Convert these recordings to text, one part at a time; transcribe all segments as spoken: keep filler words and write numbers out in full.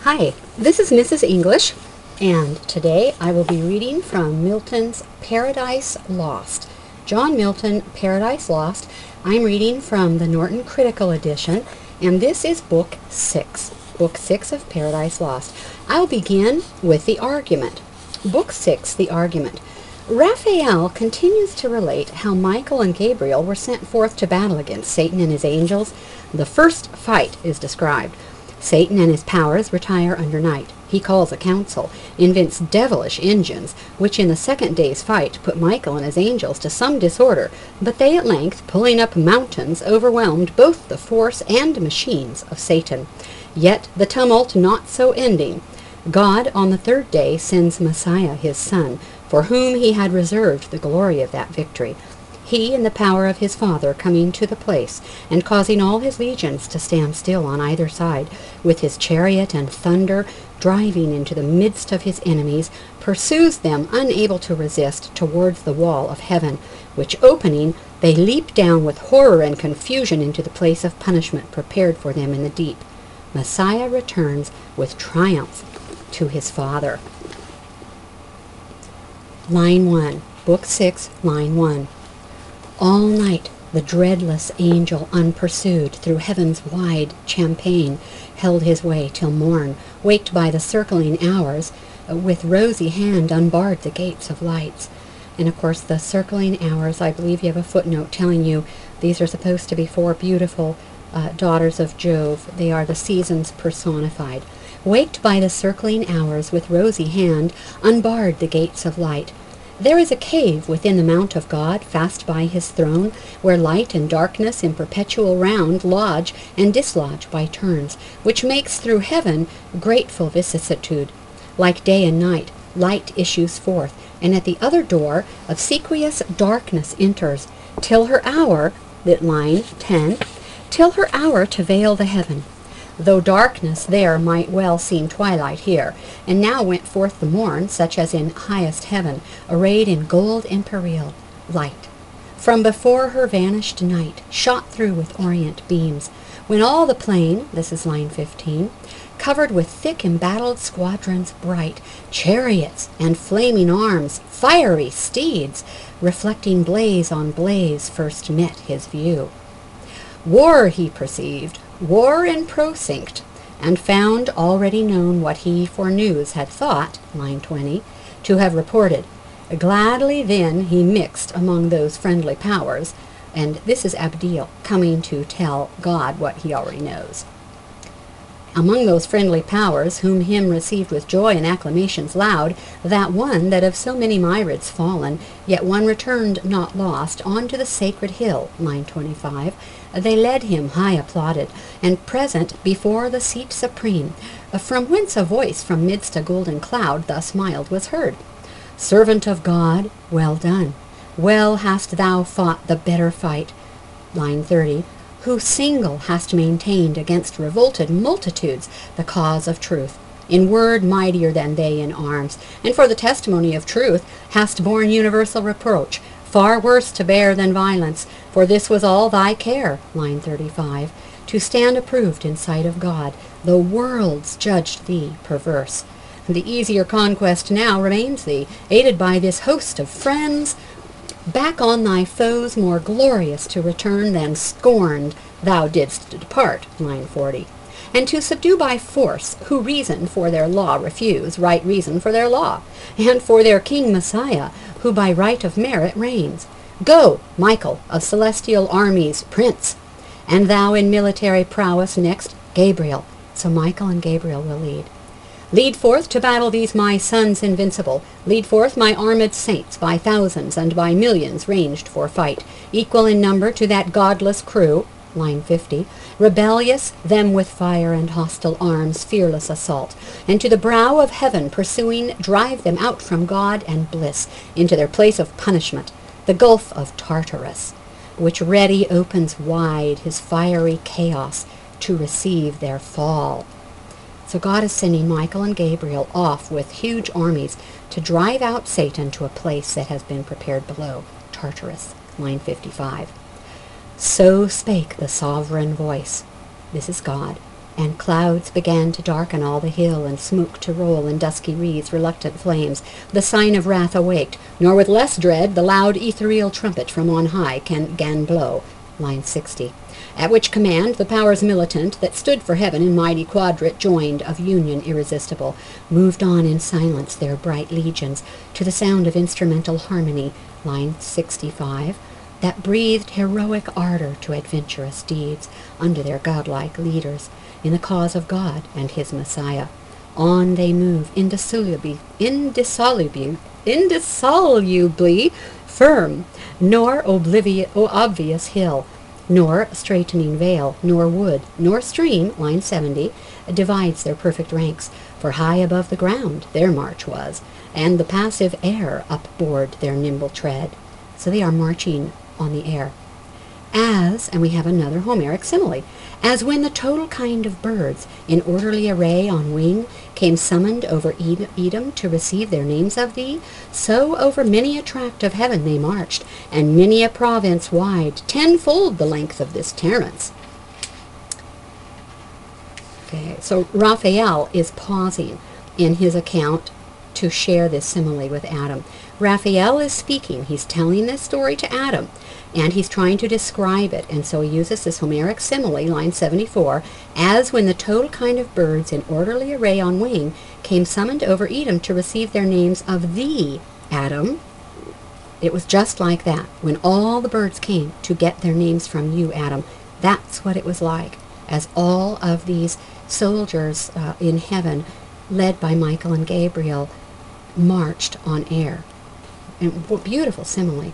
Hi, this is Missus English, and today I will be reading from Milton's Paradise Lost. John Milton, Paradise Lost. I'm reading from the Norton Critical Edition, and this is Book six. Book six of Paradise Lost. I'll begin with the argument. Book six, the argument. Raphael continues to relate how Michael and Gabriel were sent forth to battle against Satan and his angels. The first fight is described. Satan and his powers retire under night. He calls a council, invents devilish engines, which in the second day's fight put Michael and his angels to some disorder, but they at length, pulling up mountains, overwhelmed both the force and machines of Satan. Yet the tumult not so ending. God on the third day sends Messiah his son, for whom he had reserved the glory of that victory. He in the power of his Father coming to the place, and causing all his legions to stand still on either side, with his chariot and thunder driving into the midst of his enemies, pursues them unable to resist towards the wall of heaven, which opening, they leap down with horror and confusion into the place of punishment prepared for them in the deep. Messiah returns with triumph to his Father. Line one, Book six, Line one. All night the dreadless angel unpursued through heaven's wide champaign held his way till morn, waked by the circling hours, with rosy hand unbarred the gates of lights. And of course the circling hours, I believe you have a footnote telling you these are supposed to be four beautiful uh, daughters of Jove. They are the seasons personified. Waked by the circling hours, with rosy hand unbarred the gates of light. There is a cave within the mount of God, fast by his throne, where light and darkness in perpetual round lodge and dislodge by turns, which makes through heaven grateful vicissitude. Like day and night, light issues forth, and at the other door obsequious darkness enters, till her hour, that line ten, till her hour to veil the heaven. Though darkness there might well seem twilight here, and now went forth the morn, such as in highest heaven, arrayed in gold imperial light. From before her vanished night, shot through with orient beams, when all the plain, this is line fifteen, covered with thick embattled squadrons bright, chariots and flaming arms, fiery steeds, reflecting blaze on blaze, first met his view. War he perceived, war in procinct, and found already known what he for news had thought, line twenty, to have reported. Gladly then he mixed among those friendly powers, and this is Abdiel coming to tell God what he already knows. Among those friendly powers, whom him received with joy and acclamations loud, that one that of so many myriads fallen, yet one returned not lost, on to the sacred hill, line twenty-five, they led him high applauded, and present before the seat supreme, from whence a voice from midst a golden cloud thus mild was heard. Servant of God, well done. Well hast thou fought the better fight, line thirty, who single hast maintained against revolted multitudes the cause of truth, in word mightier than they in arms, and for the testimony of truth hast borne universal reproach, far worse to bear than violence, for this was all thy care, line thirty-five, to stand approved in sight of God, though worlds judged thee perverse. The easier conquest now remains thee, aided by this host of friends, back on thy foes more glorious to return than scorned thou didst depart, line forty, and to subdue by force, who reason for their law refuse, right reason for their law, and for their king Messiah, who by right of merit reigns. Go, Michael, of celestial armies, prince, and thou in military prowess next, Gabriel. So Michael and Gabriel will lead. Lead forth to battle these my sons invincible. Lead forth my armed saints by thousands and by millions ranged for fight, equal in number to that godless crew, line fifty, rebellious, them with fire and hostile arms fearless assault, and to the brow of heaven pursuing drive them out from God and bliss into their place of punishment, the gulf of Tartarus, which ready opens wide his fiery chaos to receive their fall. So God is sending Michael and Gabriel off with huge armies to drive out Satan to a place that has been prepared below, Tartarus, line fifty-five. So spake the sovereign voice. This is God. And clouds began to darken all the hill, and smoke to roll in dusky wreaths, reluctant flames. The sign of wrath awaked, nor with less dread the loud ethereal trumpet from on high can gan blow. Line sixty. At which command the powers militant that stood for heaven in mighty quadrate joined of union irresistible, moved on in silence their bright legions, to the sound of instrumental harmony. Line sixty-five. That breathed heroic ardor to adventurous deeds under their godlike leaders in the cause of God and his Messiah. On they move indissolubly, indissolubly, indissolubly firm, nor oblivious, obvious hill, nor straightening vale, nor wood, nor stream, line seventy, divides their perfect ranks, for high above the ground their march was, and the passive air upboard their nimble tread. So they are marching on the air. As, and we have another Homeric simile, as when the total kind of birds, in orderly array on wing, came summoned over Ed- Edom to receive their names of thee, so over many a tract of heaven they marched, and many a province wide, tenfold the length of this Terence. Okay, so Raphael is pausing in his account to share this simile with Adam. Raphael is speaking. He's telling this story to Adam, and he's trying to describe it, and so he uses this Homeric simile, line seventy-four, as when the total kind of birds in orderly array on wing came summoned over Edom to receive their names of thee, Adam. It was just like that, when all the birds came to get their names from you, Adam. That's what it was like, as all of these soldiers uh, in heaven, led by Michael and Gabriel, marched on air. And what beautiful simile.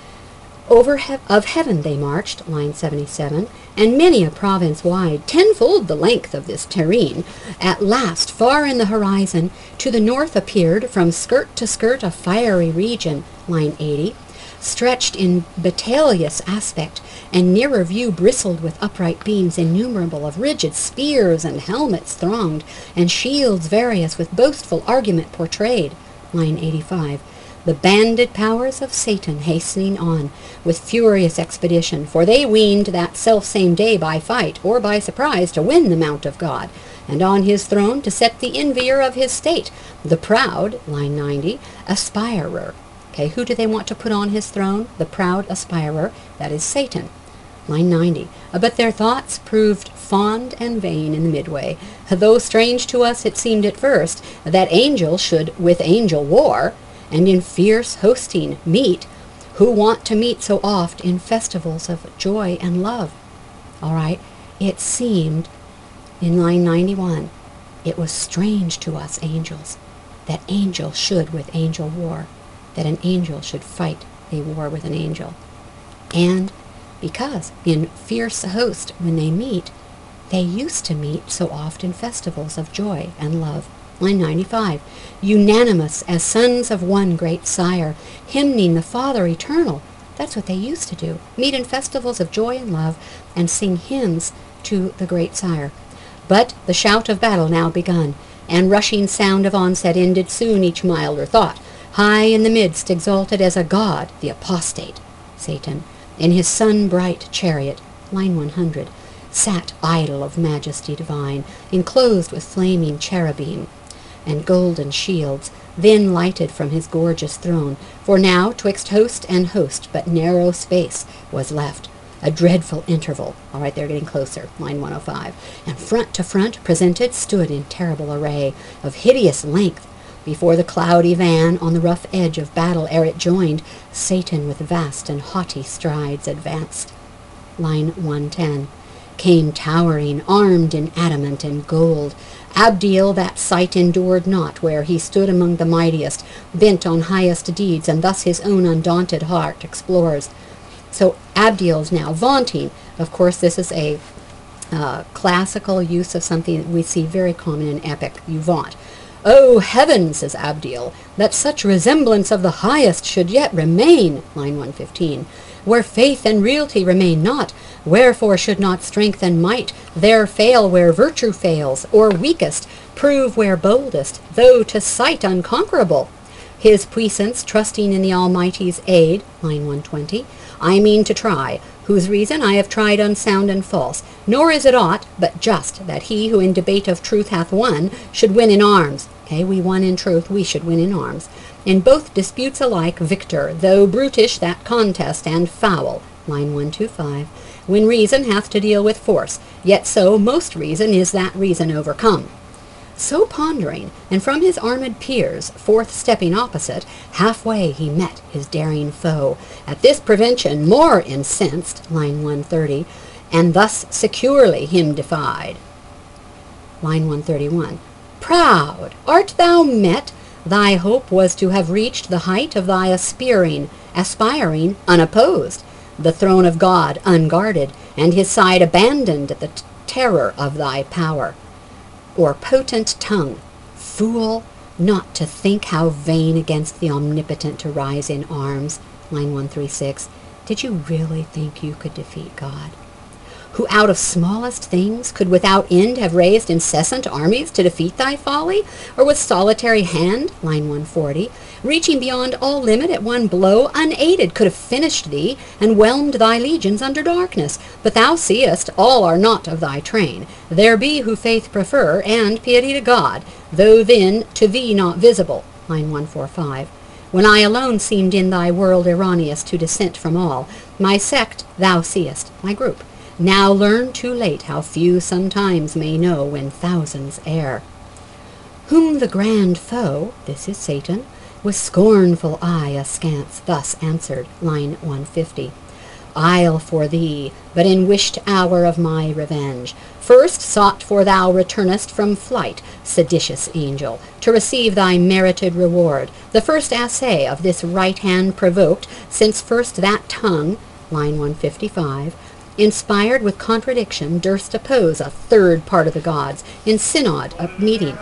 Over he- of heaven they marched, line seventy-seven, and many a province wide, tenfold the length of this terrene. At last, far in the horizon, to the north appeared, from skirt to skirt, a fiery region, line eighty, stretched in battailous aspect, and nearer view bristled with upright beams innumerable, of rigid spears and helmets thronged, and shields various with boastful argument portrayed, line eighty-five. The banded powers of Satan hastening on with furious expedition, for they weened that self-same day by fight or by surprise to win the mount of God, and on his throne to set the envier of his state, the proud, line ninety, aspirer. Okay, who do they want to put on his throne? The proud aspirer, that is Satan. Line ninety. But their thoughts proved fond and vain in the midway, though strange to us it seemed at first that angel should with angel war, and in fierce hosting meet, who want to meet so oft in festivals of joy and love. All right, it seemed, in line ninety-one, it was strange to us angels, that angel should with angel war, that an angel should fight a war with an angel. And because in fierce host when they meet, they used to meet so oft in festivals of joy and love. Line ninety-five, unanimous as sons of one great sire, hymning the Father eternal. That's what they used to do, meet in festivals of joy and love, and sing hymns to the great sire. But the shout of battle now begun, and rushing sound of onset ended soon each milder thought. High in the midst, exalted as a god, the apostate, Satan, in his sun-bright chariot, line one hundred, sat idol of majesty divine, enclosed with flaming cherubim and golden shields, then lighted from his gorgeous throne. For now, twixt host and host, but narrow space was left, a dreadful interval. All right, they're getting closer, line one oh five. And front to front, presented, stood in terrible array, of hideous length. Before the cloudy van, on the rough edge of battle ere it joined, Satan with vast and haughty strides advanced. Line one ten. Came towering, armed in adamant and gold. Abdiel that sight endured not, where he stood among the mightiest, bent on highest deeds, and thus his own undaunted heart explores. So Abdiel's now vaunting. Of course, this is a uh, classical use of something that we see very common in epic. You vaunt. "O heaven," says Abdiel, "that such resemblance of the highest should yet remain," line one fifteen, "where faith and realty remain not, wherefore should not strength and might there fail where virtue fails, or weakest prove where boldest, though to sight unconquerable? His puissance, trusting in the Almighty's aid," line one twenty, "I mean to try, whose reason I have tried unsound and false, nor is it aught but just that he who in debate of truth hath won should win in arms. Okay, we won in truth, we should win in arms. In both disputes alike victor, though brutish that contest and foul. Line one two five. When reason hath to deal with force, yet so most reason is that reason overcome. So pondering, and from his armed peers, forth stepping opposite, halfway he met his daring foe. At this prevention more incensed, line one thirty, and thus securely him defied. Line one thirty-one. Proud art thou met? Thy hope was to have reached the height of thy aspiring, aspiring unopposed, the throne of God unguarded, and his side abandoned at the t- terror of thy power. Or potent tongue, fool, not to think how vain against the omnipotent to rise in arms. Line one thirty-six. Did you really think you could defeat God? Who out of smallest things could without end have raised incessant armies to defeat thy folly? Or with solitary hand, line one forty, reaching beyond all limit at one blow, unaided could have finished thee, and whelmed thy legions under darkness. But thou seest, all are not of thy train. There be who faith prefer, and piety to God, though then to thee not visible. Line one forty-five. When I alone seemed in thy world erroneous to dissent from all, my sect thou seest, my group. Now learn too late how few sometimes may know when thousands err. Whom the grand foe, this is Satan, with scornful eye askance thus answered, line one fifty. I'll for thee, but in wished hour of my revenge, first sought for thou returnest from flight, seditious angel, to receive thy merited reward, the first assay of this right hand provoked, since first that tongue, line one fifty-five, inspired with contradiction, durst oppose a third part of the gods in synod of meeting.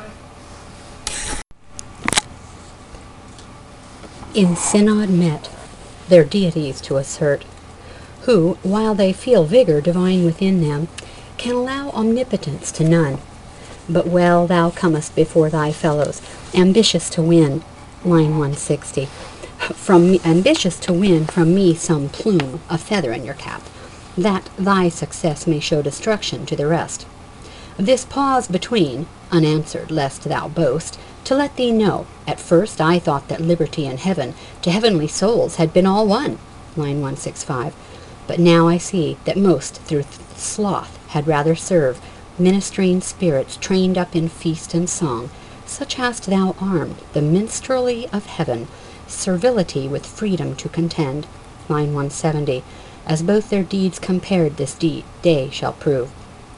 In synod met, their deities to assert, who, while they feel vigor divine within them, can allow omnipotence to none. But well thou comest before thy fellows, ambitious to win, line one sixty, from me, ambitious to win from me some plume, a feather in your cap, that thy success may show destruction to the rest. This pause between, unanswered, lest thou boast, to let thee know, at first I thought that liberty and heaven to heavenly souls had been all one, line one sixty-five, but now I see that most through th- sloth had rather serve ministering spirits trained up in feast and song. Such hast thou armed the minstrelsy of heaven, servility with freedom to contend, line one seventy, as both their deeds compared this de- day shall prove.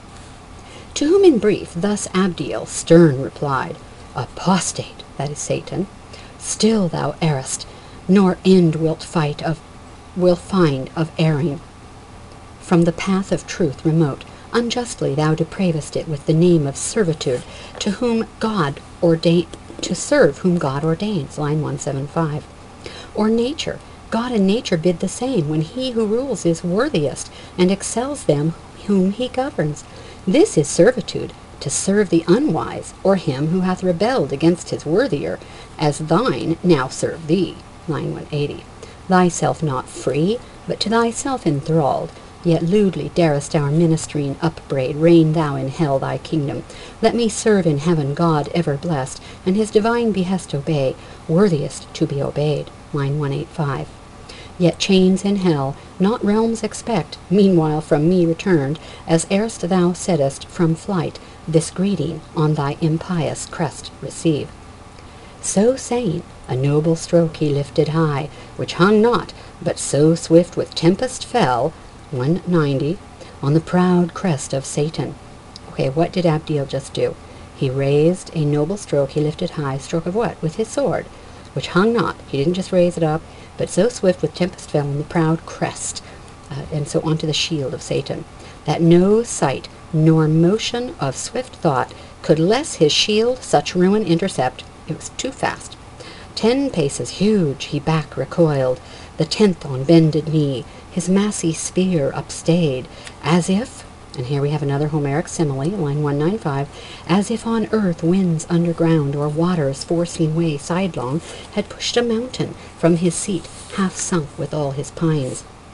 To whom in brief thus Abdiel stern replied, Apostate, that is Satan, still thou errest, nor end wilt fight of, will find of erring. From the path of truth remote, unjustly thou depravest it with the name of servitude, to whom God ordain, to serve whom God ordains, line one seventy-five. Or nature, God and nature bid the same, when he who rules is worthiest, and excels them whom he governs. This is servitude, to serve the unwise, or him who hath rebelled against his worthier, as thine now serve thee, line one eighty. Thyself not free, but to thyself enthralled, yet lewdly darest our ministering upbraid, reign thou in hell thy kingdom. Let me serve in heaven God ever blessed, and his divine behest obey, worthiest to be obeyed, line one eighty-five. Yet chains in hell, not realms expect, meanwhile from me returned, as erst thou saidst from flight, this greeting on thy impious crest receive. So saying, a noble stroke he lifted high, which hung not, but so swift with tempest fell, one ninety, on the proud crest of Satan. Okay, what did Abdiel just do? He raised a noble stroke he lifted high, stroke of what? With his sword, which hung not. He didn't just raise it up, but so swift with tempest fell on the proud crest, uh, and so onto the shield of Satan, that no sight nor motion of swift thought could less his shield such ruin intercept. It was too fast. Ten paces huge he back recoiled, the tenth on bended knee, his massy spear upstayed, as if, and here we have another Homeric simile, line one ninety-five, as if on earth winds underground or waters forcing way sidelong had pushed a mountain from his seat half sunk with all his pines.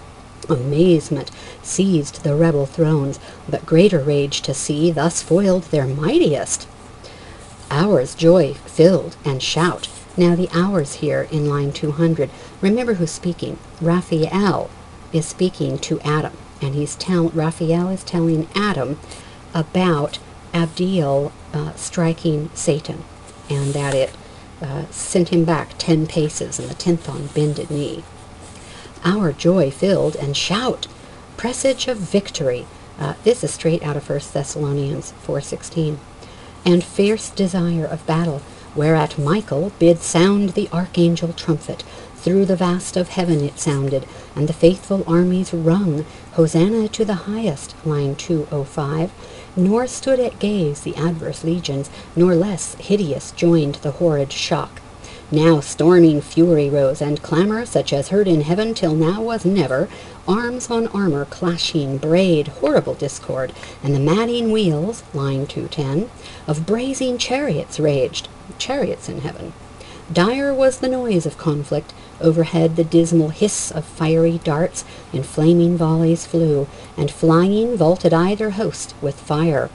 Amazement seized the rebel thrones, but greater rage to see thus foiled their mightiest. Hours joy filled and shout. Now the hours here in line two hundred. Remember who's speaking. Raphael is speaking to Adam, and he's tell Raphael is telling Adam about Abdiel uh, striking Satan, and that it uh, sent him back ten paces, and the tenth on bended knee. Our joy filled and shout, presage of victory. Uh, this is straight out of First Thessalonians four sixteen. And fierce desire of battle, whereat Michael bid sound the archangel trumpet. Through the vast of heaven it sounded, and the faithful armies rung, Hosanna to the highest, line two oh five. Nor stood at gaze the adverse legions, nor less hideous joined the horrid shock. Now storming fury rose, and clamor such as heard in heaven till now was never, arms on armor clashing brayed horrible discord, and the madding wheels, line two ten, of brazen chariots raged, chariots in heaven. Dire was the noise of conflict, overhead the dismal hiss of fiery darts in flaming volleys flew, and flying vaulted either host with fire.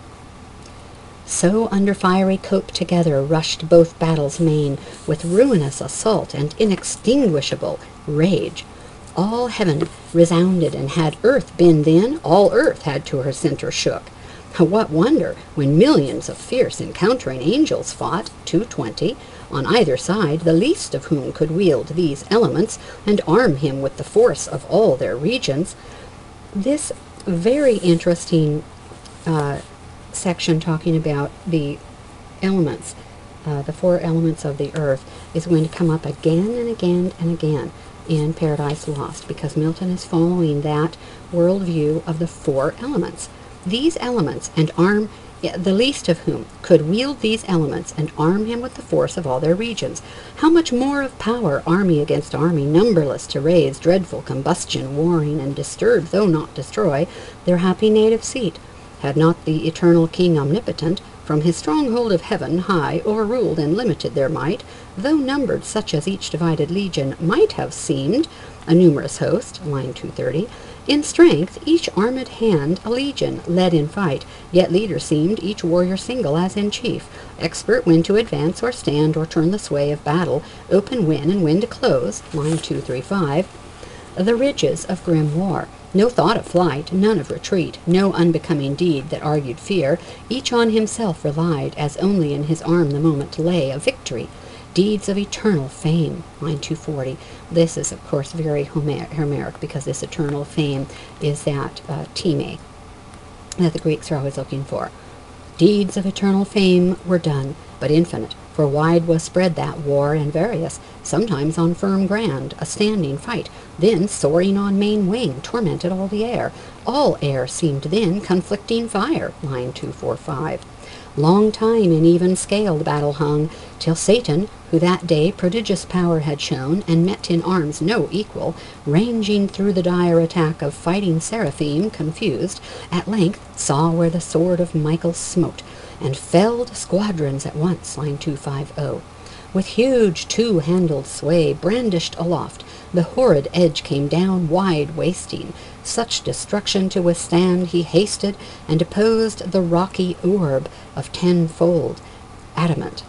So under fiery cope together rushed both battles main, with ruinous assault and inextinguishable rage. All heaven resounded, and had earth been then, all earth had to her centre shook. What wonder, when millions of fierce encountering angels fought, two twenty, on either side, the least of whom could wield these elements, and arm him with the force of all their regions. This very interesting uh, section talking about the elements, uh, the four elements of the earth, is going to come up again and again and again in Paradise Lost, because Milton is following that worldview of the four elements. These elements, and arm, the least of whom could wield these elements and arm him with the force of all their regions. How much more of power, army against army, numberless to raise dreadful combustion, warring and disturb, though not destroy, their happy native seat, had not the eternal King omnipotent, from his stronghold of heaven high, overruled and limited their might, though numbered such as each divided legion might have seemed, a numerous host, line two thirty, in strength each armed hand a legion, led in fight, yet leader seemed each warrior single as in chief, expert when to advance or stand or turn the sway of battle, open when and when to close, line two thirty-five, the ridges of grim war. No thought of flight, none of retreat, no unbecoming deed that argued fear, each on himself relied, as only in his arm the moment lay of victory. Deeds of eternal fame, line two forty. This is, of course, very Homer Homeric, because this eternal fame is that uh, time that the Greeks are always looking for. Deeds of eternal fame were done, but infinite, for wide was spread that war, and various, sometimes on firm ground, a standing fight, then soaring on main wing, tormented all the air. All air seemed then conflicting fire, line two forty-five. Long time in even scale the battle hung, till Satan, who that day prodigious power had shown, and met in arms no equal, ranging through the dire attack of fighting seraphim, confused, at length saw where the sword of Michael smote, and felled squadrons at once, line two fifty. With huge two-handled sway brandished aloft, the horrid edge came down wide wasting. Such destruction to withstand he hasted, and opposed the rocky orb of tenfold adamant,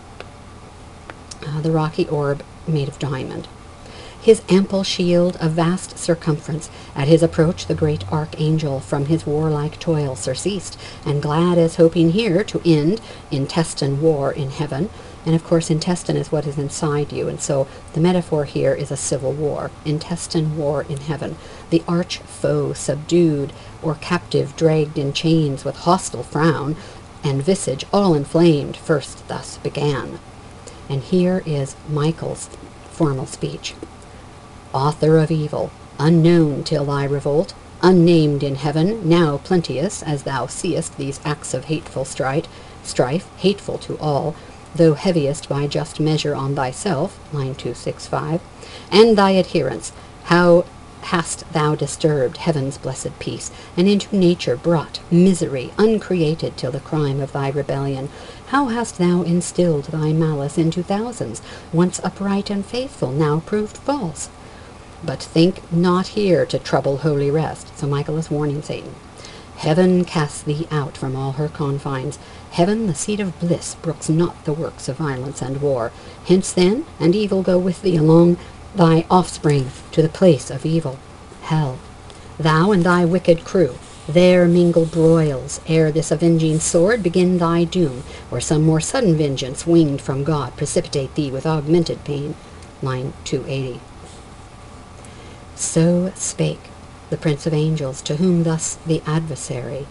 uh, the rocky orb made of diamond. His ample shield of vast circumference, at his approach the great archangel from his warlike toil surceased, and glad as hoping here to end intestine war in heaven. And of course intestine is what is inside you, and so the metaphor here is a civil war, intestine war in heaven. The arch foe subdued, or captive dragged in chains with hostile frown, and visage all inflamed, first thus began. And here is Michael's formal speech. Author of evil, unknown till thy revolt, unnamed in heaven, now plenteous, as thou seest these acts of hateful strife, strife, hateful to all, though heaviest by just measure on thyself, line two sixty-five, and thy adherents, how hast thou disturbed heaven's blessed peace, and into nature brought misery uncreated till the crime of thy rebellion? How hast thou instilled thy malice into thousands, once upright and faithful, now proved false? but think not here to trouble holy rest. So Michael is warning Satan. Heaven casts thee out from all her confines. Heaven, the seat of bliss, brooks not the works of violence and war. Hence then, and evil go with thee along thy offspring to the place of evil, hell. Thou and thy wicked crew, there mingle broils, ere this avenging sword begin thy doom, or some more sudden vengeance winged from God precipitate thee with augmented pain. Line two eighty. So spake the Prince of Angels, to whom thus the adversary,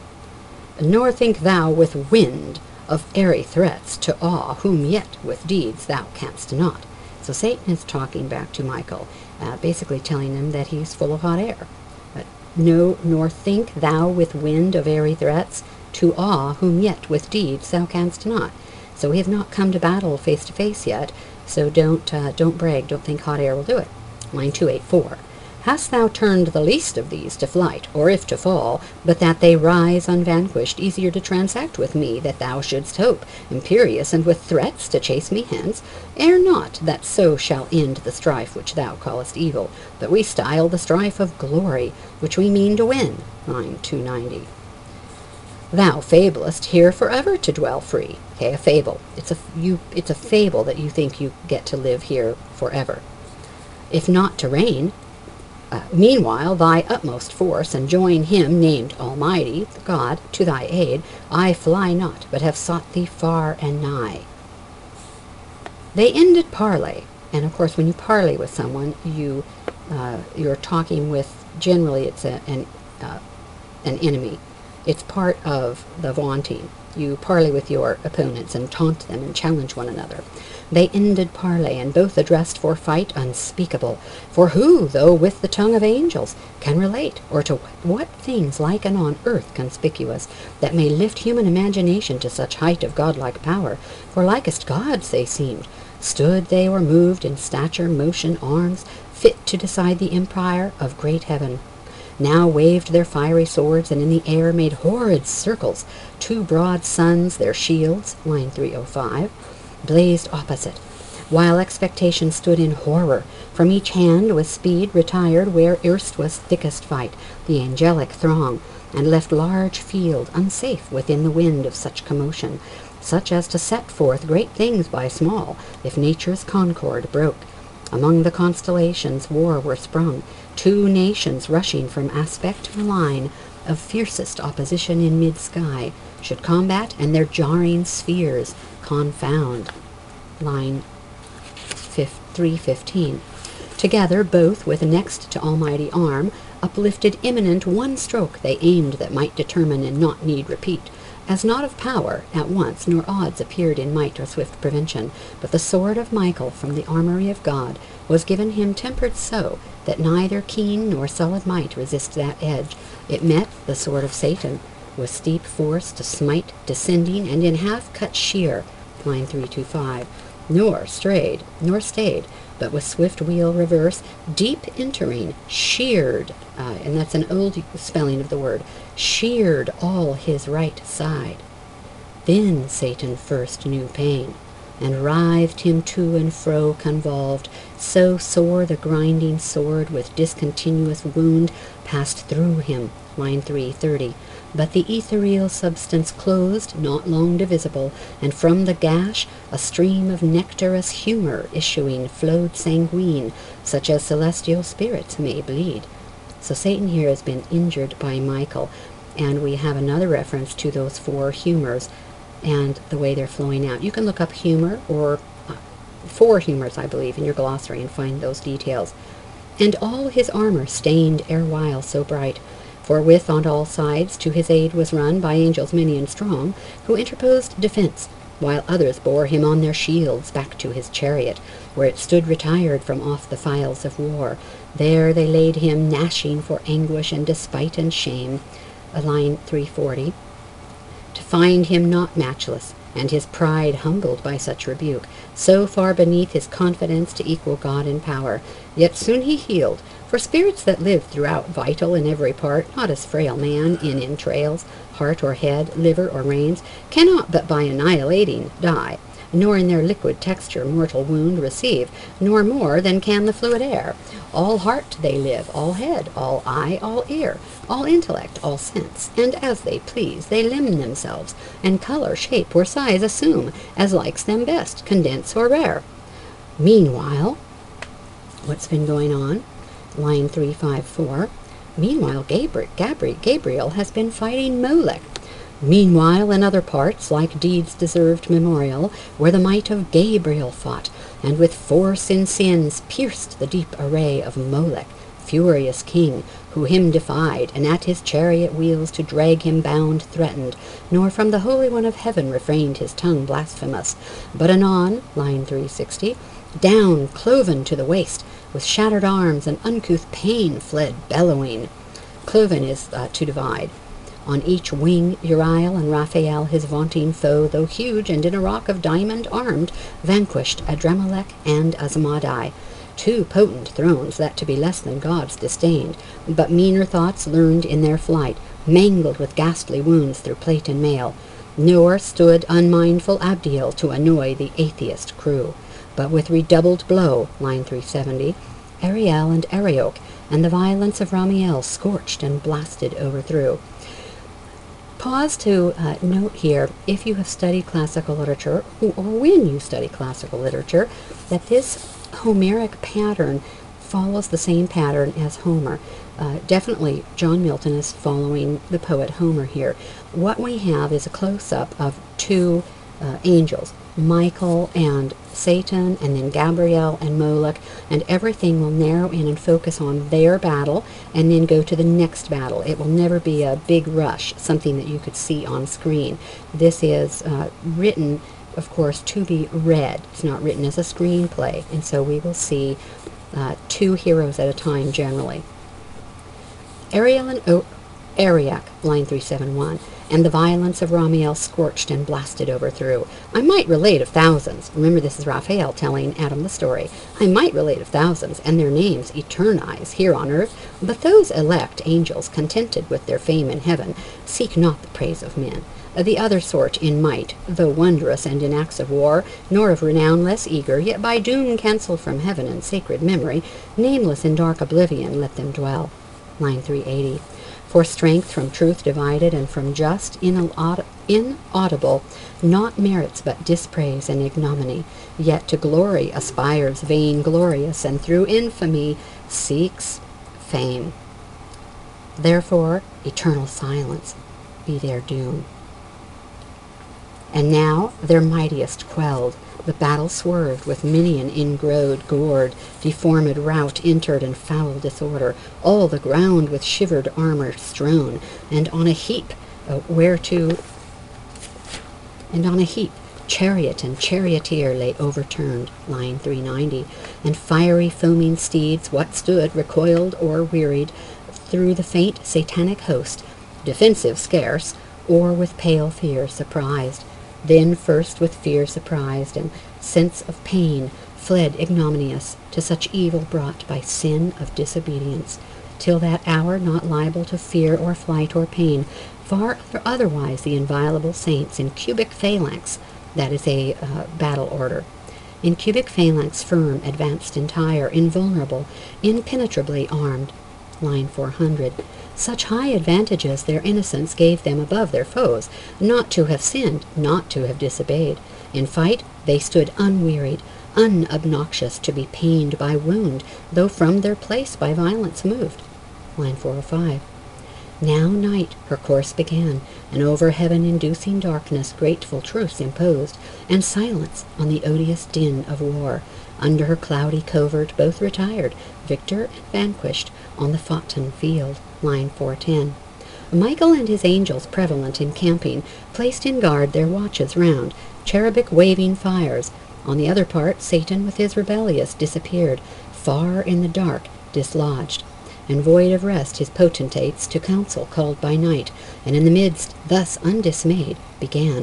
nor think thou with wind of airy threats to awe whom yet with deeds thou canst not. So Satan is talking back to Michael, uh, basically telling him that he's full of hot air. But no, nor think thou with wind of airy threats to awe whom yet with deeds thou canst not. So we have not come to battle face to face yet, so don't uh, don't brag, don't think hot air will do it. Line two eighty-four. Hast thou turned the least of these to flight, or if to fall, but that they rise unvanquished, easier to transact with me, that thou shouldst hope, imperious, and with threats to chase me hence? Ere not that so shall end the strife which thou callest evil, but we style the strife of glory, which we mean to win. Line two ninety. Thou fablest here forever to dwell free. Okay, a fable. It's a, you, it's a fable that you think you get to live here forever. If not to reign, Uh, meanwhile, thy utmost force, and join him named Almighty, God, to thy aid, I fly not, but have sought thee far and nigh. They ended parley, and of course when you parley with someone, you, uh, you're talking with, generally it's a, an, uh, an enemy. It's part of the vaunting. You parley with your opponents and taunt them and challenge one another. They ended parley, and both addressed for fight unspeakable. For who, though with the tongue of angels, can relate, or to what things liken on earth conspicuous, that may lift human imagination to such height of godlike power? For likest gods they seemed. Stood they or moved in stature, motion, arms, fit to decide the empire of great heaven. Now waved their fiery swords, and in the air made horrid circles. Two broad suns, their shields, line three oh five, blazed opposite, while expectation stood in horror. From each hand with speed retired where erst was thickest fight, the angelic throng, and left large field unsafe within the wind of such commotion, such as to set forth great things by small, if nature's concord broke. Among the constellations war were sprung, two nations rushing from aspect malign, of fiercest opposition in mid-sky, should combat and their jarring spheres confound. Line three fifteen. Together, both with next to almighty arm, uplifted imminent one stroke they aimed that might determine and not need repeat, as not of power at once, nor odds appeared in might or swift prevention, but the sword of Michael from the armory of God was given him tempered so, that neither keen nor solid might resist that edge. It met the sword of Satan, with steep force to smite, descending, and in half cut sheer, line three twenty-five, nor strayed, nor stayed, but with swift wheel reverse, deep entering, sheared, uh, and that's an old spelling of the word, sheared all his right side. Then Satan first knew pain, and writhed him to and fro convolved, so sore the grinding sword with discontinuous wound passed through him, line three thirty, but the ethereal substance closed, not long divisible, and from the gash a stream of nectarous humour issuing flowed sanguine, such as celestial spirits may bleed. So Satan here has been injured by Michael, and we have another reference to those four humours and the way they're flowing out. You can look up humour, or uh, four humours, I believe, in your glossary and find those details. And all his armour stained erewhile so bright, forthwith on all sides to his aid was run by angels many and strong, who interposed defence, while others bore him on their shields back to his chariot, where it stood retired from off the files of war. There they laid him, gnashing for anguish and despite and shame, a line three forty, to find him not matchless, and his pride humbled by such rebuke, so far beneath his confidence to equal God in power. Yet soon he healed, for spirits that live throughout, vital in every part, not as frail man in entrails, heart or head, liver or reins, cannot but by annihilating die. nor in their liquid texture mortal wound receive, nor more than can the fluid air. All heart they live, all head, all eye, all ear, all intellect, all sense, and as they please they limn themselves, and colour, shape, or size assume, as likes them best, condense or rare. Meanwhile, what's been going on? Line three five four. Meanwhile, Gabriel, Gabriel has been fighting Molech. Meanwhile, in other parts, like deeds deserved memorial, where the might of Gabriel fought, and with force in sins pierced the deep array of Molech, furious king, who him defied, and at his chariot wheels to drag him bound threatened, nor from the Holy One of Heaven refrained his tongue blasphemous. But anon, line three sixty, down, cloven to the waist, with shattered arms and uncouth pain fled bellowing. Cloven is uh, to divide. On each wing Uriel and Raphael, his vaunting foe, though huge and in a rock of diamond armed, vanquished Adrammelech and Asmodai, two potent thrones that to be less than gods disdained, but meaner thoughts learned in their flight, mangled with ghastly wounds through plate and mail. Nor stood unmindful Abdiel to annoy the atheist crew, but with redoubled blow, line three seventy, Ariel and Arioch, and the violence of Ramiel scorched and blasted overthrew. Pause to uh, note here, if you have studied classical literature, or when you study classical literature, that this Homeric pattern follows the same pattern as Homer. Uh, definitely, John Milton is following the poet Homer here. What we have is a close-up of two uh, angels, Michael and Satan, and then Gabriel and Molech, and everything will narrow in and focus on their battle and then go to the next battle. It will never be a big rush, something that you could see on screen. This is uh, written, of course, to be read. It's not written as a screenplay, and so we will see uh, two heroes at a time generally. Ariel and o Arioch, line three seventy-one, and the violence of Ramiel scorched and blasted overthrew. I might relate of thousands. Remember, this is Raphael telling Adam the story. I might relate of thousands, and their names eternize here on earth, but those elect angels, contented with their fame in heaven, seek not the praise of men. The other sort in might, though wondrous and in acts of war, nor of renown less eager, yet by doom cancelled from heaven and sacred memory, nameless in dark oblivion let them dwell. Line three eighty. For strength from truth divided, and from just inaud inaudible, not merits but dispraise and ignominy, yet to glory aspires vainglorious, and through infamy seeks fame. Therefore eternal silence be their doom. And now their mightiest quelled, the battle swerved, with many an ingrowed, gored, deformed rout entered, and foul disorder, all the ground with shivered armour strown, and on a heap uh, whereto, and on a heap chariot and charioteer lay overturned, line three ninety, and fiery foaming steeds, what stood, recoiled or wearied, through the faint satanic host, defensive scarce, or with pale fear surprised. Then first with fear surprised, and sense of pain, fled ignominious, to such evil brought by sin of disobedience, till that hour not liable to fear or flight or pain, far otherwise the inviolable saints in cubic phalanx, that is a uh, battle order, in cubic phalanx firm, advanced entire, invulnerable, impenetrably armed, line four hundred. Such high advantages their innocence gave them above their foes, not to have sinned, not to have disobeyed. In fight they stood unwearied, unobnoxious to be pained by wound, though from their place by violence moved. Line four oh five. Now night her course began, and over heaven inducing darkness grateful truce imposed, and silence on the odious din of war. Under her cloudy covert both retired, victor and vanquished, on the foughten field, line four ten. Michael and his angels prevalent in camping, placed in guard their watches round, cherubic waving fires. On the other part Satan with his rebellious disappeared, far in the dark dislodged, and void of rest his potentates to council called by night, and in the midst, thus undismayed, began.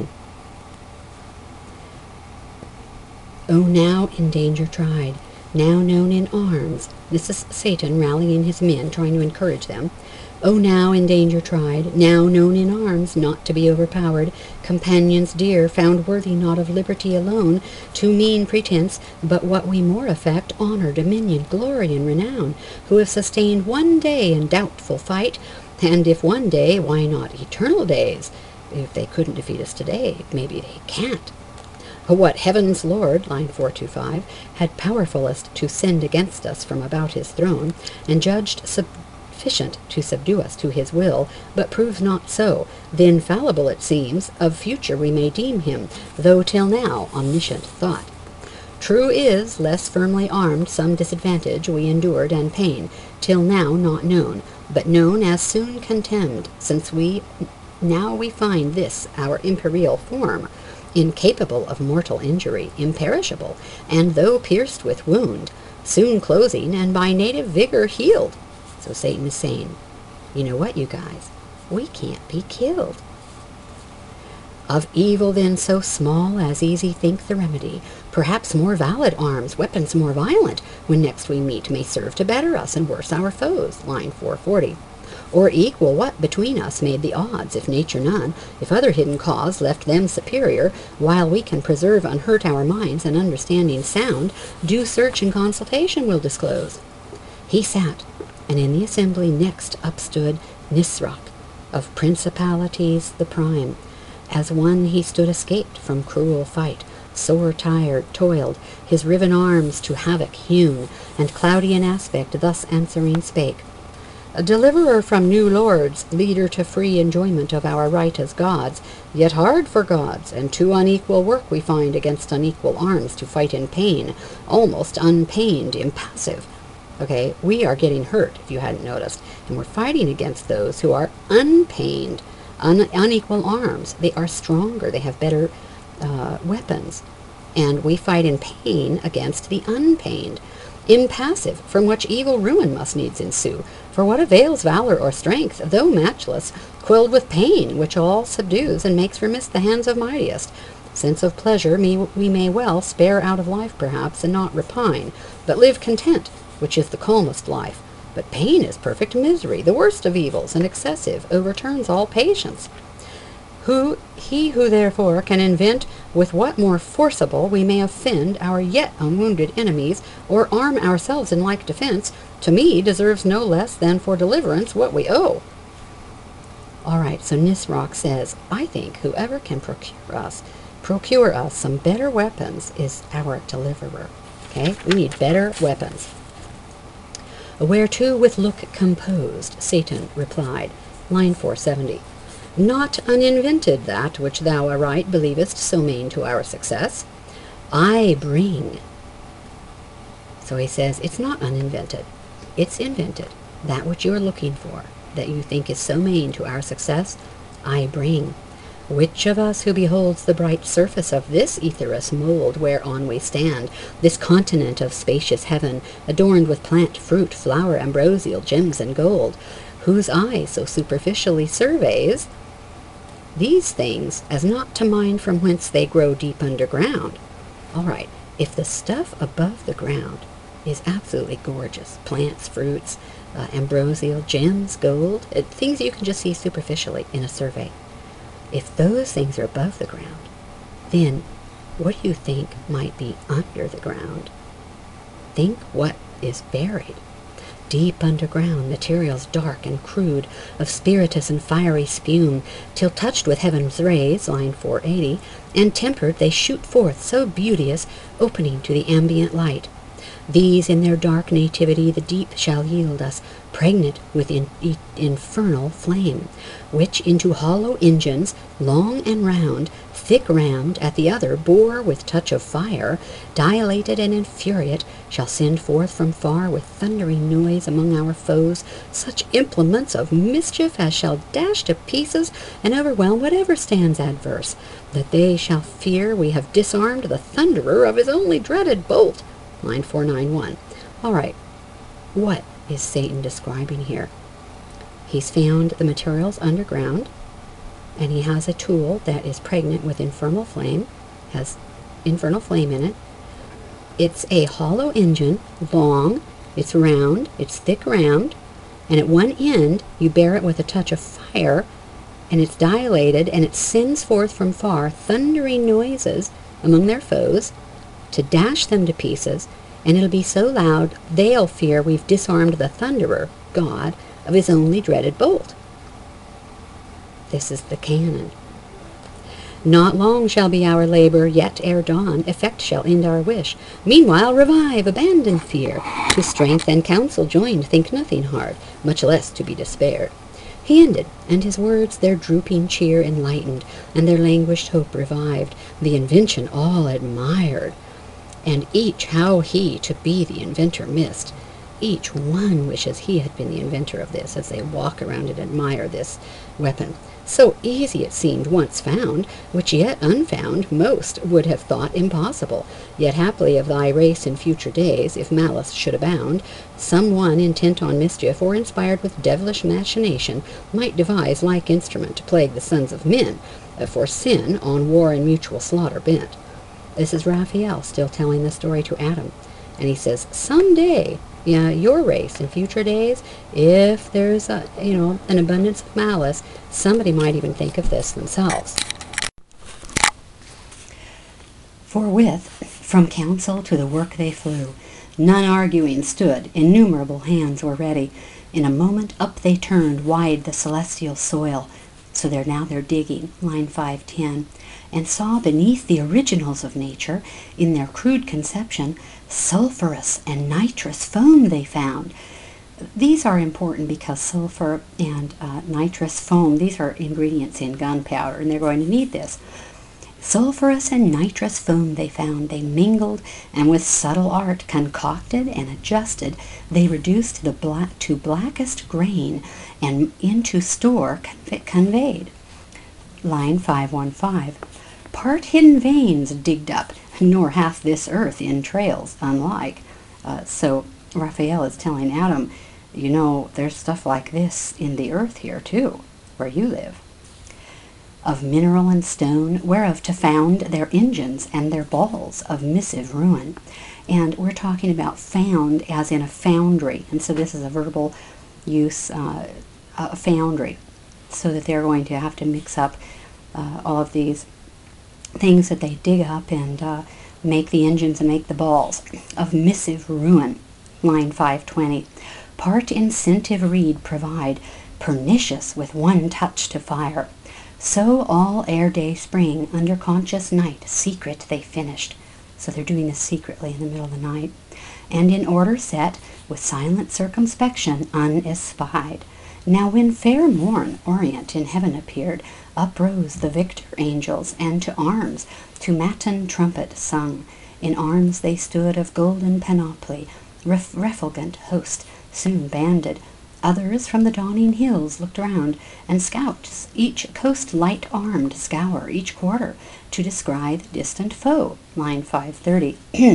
O now in danger tried, now known in arms, this is Satan rallying his men, trying to encourage them, O now in danger tried, now known in arms, not to be overpowered, companions dear, found worthy not of liberty alone, to mean pretense, but what we more affect, honor, dominion, glory, and renown, who have sustained one day in doubtful fight, and if one day, why not eternal days? If they couldn't defeat us today, maybe they can't. What heaven's Lord, line four two five, had powerfulest to send against us from about his throne, and judged sufficient to subdue us to his will, but proves not so, the infallible it seems, of future we may deem him, though till now omniscient thought. True is, less firmly armed, some disadvantage we endured and pain, till now not known, but known as soon contemned, since we now we find this our imperial form, incapable of mortal injury, imperishable, and though pierced with wound, soon closing, and by native vigor healed. So Satan is saying, you know what, you guys, we can't be killed. Of evil then so small as easy think the remedy, perhaps more valid arms, weapons more violent, when next we meet, may serve to better us and worse our foes, line four forty. Or equal what between us made the odds, if nature none, if other hidden cause left them superior, while we can preserve unhurt our minds and understanding sound, due search and consultation will disclose. He sat, and in the assembly next upstood Nisroch, of principalities the prime. As one he stood escaped from cruel fight, sore tired, toiled, his riven arms to havoc hewn, and cloudy in aspect thus answering spake. A deliverer from new lords, leader to free enjoyment of our right as gods, yet hard for gods, and too unequal work we find against unequal arms to fight in pain, almost unpained, impassive. Okay, we are getting hurt, if you hadn't noticed, and we're fighting against those who are unpained, un unequal arms. They are stronger, they have better uh, weapons, and we fight in pain against the unpained. Impassive, from which evil ruin must needs ensue. For what avails valor or strength, though matchless, quilled with pain, which all subdues and makes remiss the hands of mightiest? Sense of pleasure may, we may well spare out of life perhaps, and not repine, but live content, which is the calmest life. But pain is perfect misery, the worst of evils, and excessive, overturns all patience. Who, he who therefore can invent with what more forcible we may offend our yet unwounded enemies, or arm ourselves in like defense, to me deserves no less than for deliverance what we owe. All right, so Nisroch says, I think whoever can procure us, procure us some better weapons is our deliverer. Okay, we need better weapons. Whereto with look composed, Satan replied, line four seventy. Not uninvented that which thou aright believest so main to our success. I bring. So he says, it's not uninvented. It's invented. That which you are looking for, that you think is so main to our success, I bring. Which of us who beholds the bright surface of this etherous mold whereon we stand, this continent of spacious heaven, adorned with plant, fruit, flower, ambrosial, gems, and gold, whose eye so superficially surveys these things as not to mind from whence they grow deep underground? All right, if the stuff above the ground is absolutely gorgeous, plants, fruits, uh, ambrosial, gems, gold, it, things you can just see superficially in a survey. If those things are above the ground, then what do you think might be under the ground? Think what is buried. Deep underground, materials dark and crude, of spirituous and fiery spume, till touched with heaven's rays, line four eighty, and tempered they shoot forth so beauteous, opening to the ambient light. These in their dark nativity the deep shall yield us, pregnant with in, in, infernal flame, which into hollow engines, long and round, thick-rammed at the other, bore with touch of fire, dilated and infuriate, shall send forth from far with thundering noise among our foes such implements of mischief as shall dash to pieces and overwhelm whatever stands adverse, that they shall fear we have disarmed the thunderer of his only dreaded bolt. Line four ninety-one. All right, what is Satan describing here? He's found the materials underground, and he has a tool that is pregnant with infernal flame, has infernal flame in it. It's a hollow engine, long, it's round, it's thick-rammed, and at one end you bear it with a touch of fire, and it's dilated, and it sends forth from far thundering noises among their foes to dash them to pieces, and it'll be so loud they'll fear we've disarmed the thunderer, God, of his only dreaded bolt. This is the canon. Not long shall be our labor, yet ere dawn effect shall end our wish. Meanwhile revive, abandon fear, to strength and counsel joined think nothing hard, much less to be despaired. He ended, and his words their drooping cheer enlightened, and their languished hope revived, the invention all admired. And each how he to be the inventor missed. Each one wishes he had been the inventor of this, as they walk around and admire this weapon. So easy it seemed once found, which yet unfound most would have thought impossible. Yet haply of thy race in future days, if malice should abound, some one intent on mischief, or inspired with devilish machination, might devise like instrument to plague the sons of men, uh, for sin on war and mutual slaughter bent. This is Raphael still telling the story to Adam, and he says, some day, yeah, your race in future days, if there's a, you know, an abundance of malice, somebody might even think of this themselves. Forthwith, from council to the work they flew. None arguing stood, innumerable hands were ready. In a moment up they turned wide the celestial soil. So they're now they're digging, line five ten, and saw beneath the originals of nature, in their crude conception, sulphurous and nitrous foam they found. These are important because sulfur and uh, nitrous foam, these are ingredients in gunpowder, and they're going to need this. Sulphurous and nitrous foam they found, they mingled, and with subtle art concocted and adjusted, they reduced the black to blackest grain, and into store conve conveyed. Line five one five. Part hidden veins digged up, nor hath this earth in trails unlike. Uh, so Raphael is telling Adam, you know, there's stuff like this in the earth here too, where you live. Of mineral and stone, whereof to found their engines and their balls of missive ruin. And we're talking about found as in a foundry, and so this is a verbal use, uh, a foundry, so that they're going to have to mix up uh, all of these things that they dig up and uh, make the engines and make the balls of missive ruin. Line five twenty. Part incentive reed provide, pernicious with one touch to fire. So all ere day spring, under conscious night, secret they finished. So they're doing this secretly in the middle of the night. And in order set, with silent circumspection unespied. Now when fair morn orient in heaven appeared, uprose the victor angels, and to arms, to matin trumpet sung. In arms they stood of golden panoply, ref refulgent host, soon banded. Others from the dawning hills looked round, and scouts, each coast light armed, scour each quarter, to descry the distant foe. Line five thirty.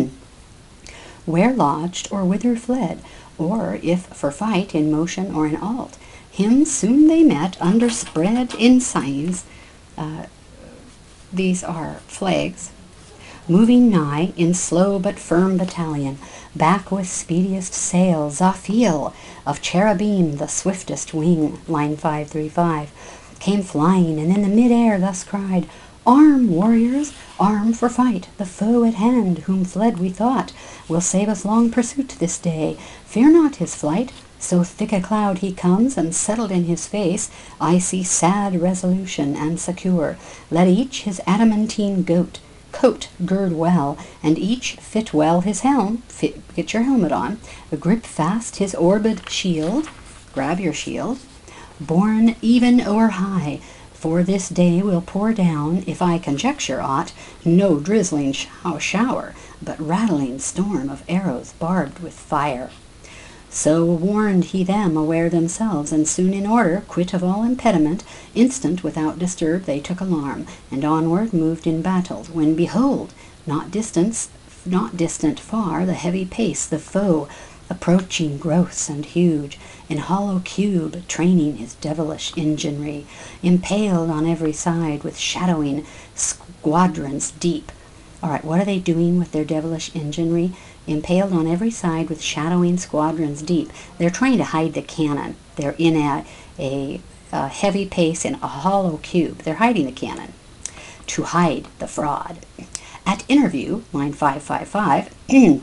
Where lodged, or whither fled, or if for fight in motion or in alt, him soon they met under spread ensigns. Uh, these are flags, moving nigh in slow but firm battalion, back with speediest sail, Zaphiel of cherubim the swiftest wing. Line five thirty-five. Came flying, and in the mid-air thus cried, Arm, warriors, arm for fight, the foe at hand, whom fled we thought, will save us long pursuit this day. Fear not his flight, so thick a cloud he comes, and settled in his face, I see sad resolution and secure. Let each his adamantine goat coat gird well, and each fit well his helm, fit, get your helmet on, grip fast his orbed shield, grab your shield, borne even o'er high, for this day will pour down, if I conjecture aught, no drizzling show shower, but rattling storm of arrows barbed with fire. So warned he them aware themselves, and soon in order, quit of all impediment, instant without disturb they took alarm, and onward moved in battle, when behold, not distance, not distant far, the heavy pace, the foe, approaching gross and huge, in hollow cube, training his devilish enginery, impaled on every side with shadowing squadrons deep. All right, what are they doing with their devilish enginery? impaled on every side with shadowing squadrons deep. They're trying to hide the cannon. They're in a, a, a heavy pace in a hollow cube. They're hiding the cannon to hide the fraud. At interview, line five five five,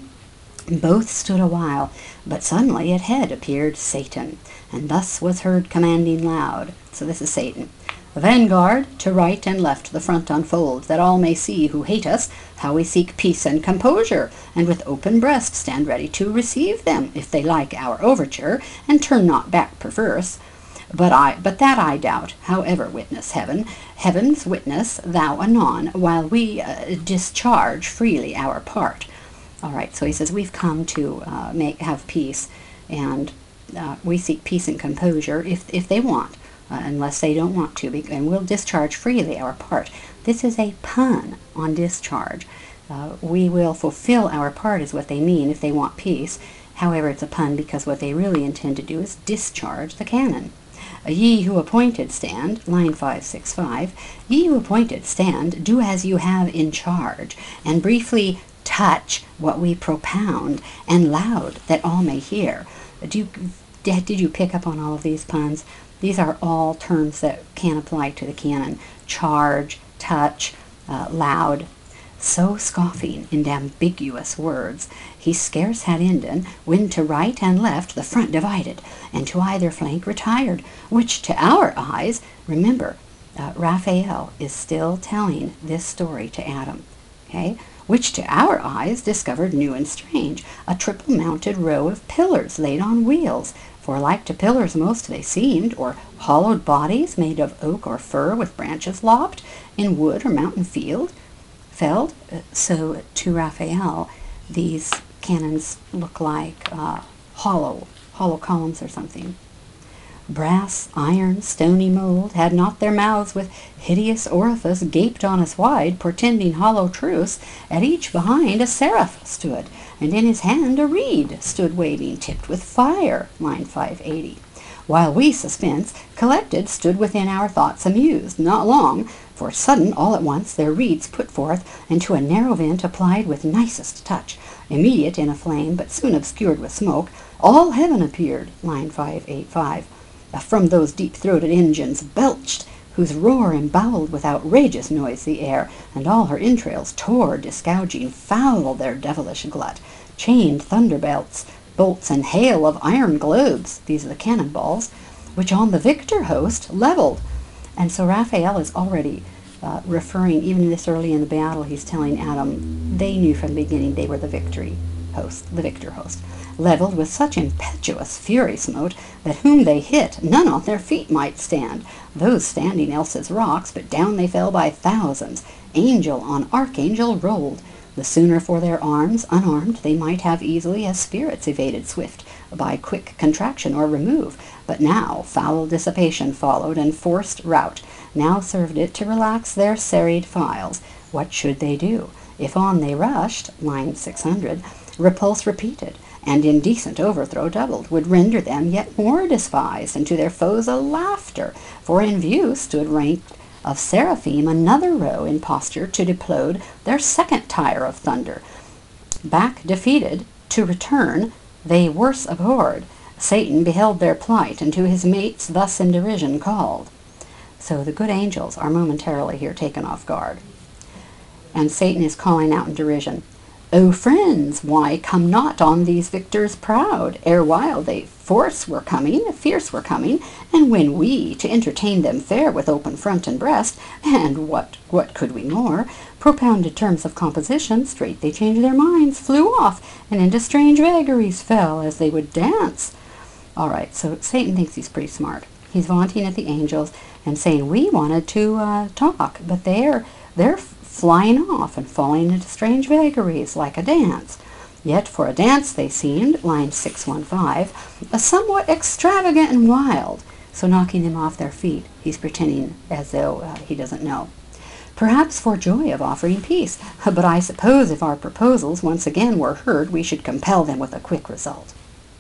both stood a while, but suddenly at head appeared Satan, and thus was heard commanding loud. So this is Satan. The vanguard, to right and left the front unfold, that all may see who hate us, how we seek peace and composure, and with open breast stand ready to receive them, if they like our overture, and turn not back perverse. But I, but that I doubt, however witness heaven, heaven's witness thou anon, while we uh, discharge freely our part. All right, so he says we've come to uh, make have peace, and uh, we seek peace and composure if if they want, uh, unless they don't want to, and we'll discharge freely our part. This is a pun on discharge. Uh, we will fulfill our part is what they mean if they want peace. However, it's a pun because what they really intend to do is discharge the cannon. Ye who appointed stand, line five six five, ye who appointed stand, do as you have in charge, and briefly touch what we propound, and loud, that all may hear. Do you, did you pick up on all of these puns? These are all terms that can apply to the canon. Charge, touch, uh, loud. So scoffing in ambiguous words, he scarce had ended, when to right and left the front divided, and to either flank retired, which to our eyes, remember, uh, Raphael is still telling this story to Adam, okay? Which to our eyes discovered new and strange, a triple-mounted row of pillars laid on wheels, for like to pillars most they seemed, or hollowed bodies made of oak or fir with branches lopped, in wood or mountain field, felled. So to Raphael, these cannons look like uh, hollow, hollow columns or something. Brass, iron, stony mold, had not their mouths with hideous orifice gaped on us wide, portending hollow truce. At each behind a seraph stood, and in his hand a reed stood waving, tipped with fire, line five eighty. While we, suspense, collected, stood within our thoughts amused, not long, for sudden, all at once, their reeds put forth, and to a narrow vent applied with nicest touch, immediate in a flame, but soon obscured with smoke, all heaven appeared, line five eighty-five. From those deep-throated engines belched, whose roar emboweled with outrageous noise the air, and all her entrails tore, disgouging foul their devilish glut, chained thunderbelts, bolts and hail of iron globes, these are the cannon balls, which on the victor host leveled. And so Raphael is already uh, referring, even this early in the battle, he's telling Adam, they knew from the beginning they were the victory host, the victor host. Leveled with such impetuous fury smote, that whom they hit, none on their feet might stand, those standing else as rocks, but down they fell by thousands. Angel on archangel rolled. The sooner for their arms, unarmed, they might have easily as spirits evaded swift, by quick contraction or remove. But now foul dissipation followed, and forced rout now served it to relax their serried files. What should they do? If on they rushed, line six hundred, repulse repeated, and indecent overthrow doubled, would render them yet more despised, and to their foes a laughter, for in view stood ranked of seraphim another row in posture to deplode their second tire of thunder. Back defeated, to return, they worse abhorred. Satan beheld their plight, and to his mates thus in derision called. So the good angels are momentarily here taken off guard. And Satan is calling out in derision, O friends, why come not on these victors proud? Erewhile they force were coming, fierce were coming, and when we to entertain them fair with open front and breast, and what what could we more, propounded terms of composition, straight they changed their minds, flew off, and into strange vagaries fell, as they would dance. All right, so Satan thinks he's pretty smart. He's vaunting at the angels and saying, we wanted to uh, talk, but they're they're flying off and falling into strange vagaries like a dance. Yet for a dance they seemed, line six one five, a somewhat extravagant and wild. So knocking them off their feet, he's pretending as though uh, he doesn't know. Perhaps for joy of offering peace, but I suppose if our proposals once again were heard, we should compel them with a quick result.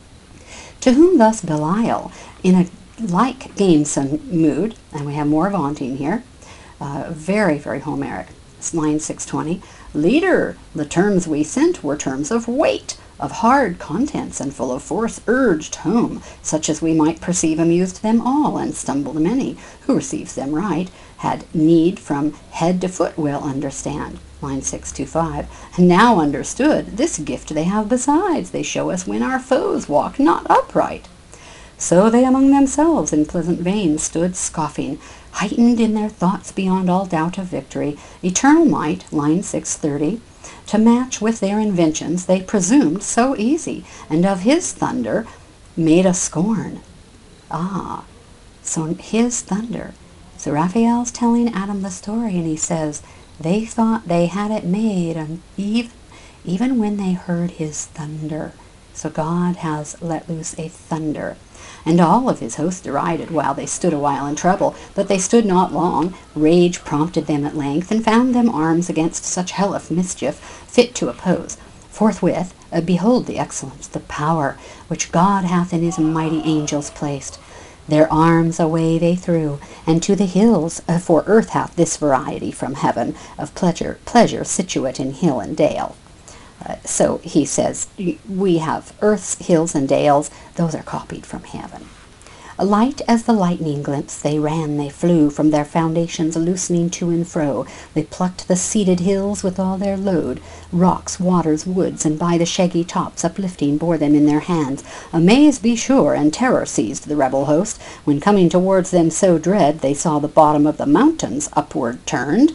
To whom thus Belial, in a like gamesome mood, and we have more vaunting here, uh, very, very Homeric, line six twenty, Leader, the terms we sent were terms of weight, of hard contents and full of force, urged home, such as we might perceive amused them all, and stumbled many, who receives them right, had need from head to foot well understand. Line six twenty-five. Now understood, this gift they have besides, they show us when our foes walk not upright. So they among themselves in pleasant vein stood scoffing, heightened in their thoughts beyond all doubt of victory. Eternal might, line six thirty, to match with their inventions they presumed so easy, and of his thunder made a scorn. Ah, so his thunder. So Raphael's telling Adam the story, and he says, they thought they had it made, and even, even when they heard his thunder. So God has let loose a thunder. And all of his host derided while they stood a while in trouble, but they stood not long. Rage prompted them at length, and found them arms against such hell of mischief, fit to oppose. Forthwith, uh, behold the excellence, the power, which God hath in his mighty angels placed. Their arms away they threw, and to the hills, uh, for earth hath this variety from heaven, of pleasure, pleasure situate in hill and dale. Uh, so he says, we have earth's hills and dales, those are copied from heaven. Light as the lightning glimps, they ran, they flew, from their foundations loosening to and fro. They plucked the seated hills with all their load, rocks, waters, woods, and by the shaggy tops uplifting bore them in their hands. Amaze, be sure, and terror seized the rebel host, when coming towards them so dread, they saw the bottom of the mountains upward turned.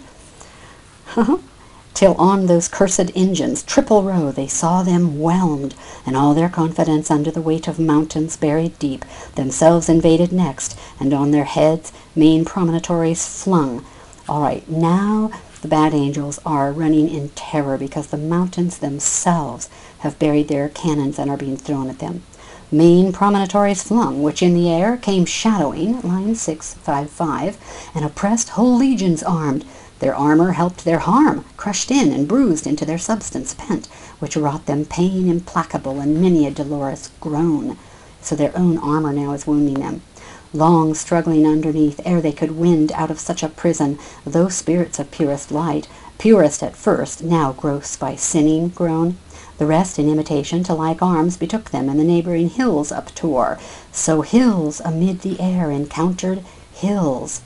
Till on those cursed engines, triple row, they saw them whelmed, and all their confidence under the weight of mountains buried deep, themselves invaded next, and on their heads main promontories flung. All right, now the bad angels are running in terror because the mountains themselves have buried their cannons and are being thrown at them. Main promontories flung, which in the air came shadowing, line six fifty-five, and oppressed whole legions armed. Their armor helped their harm, crushed in and bruised into their substance pent, which wrought them pain implacable and many a dolorous groan. So their own armor now is wounding them. Long struggling underneath, ere they could wind out of such a prison, those spirits of purest light, purest at first, now gross by sinning grown. The rest in imitation to like arms betook them, and the neighboring hills uptore. So hills amid the air encountered hills,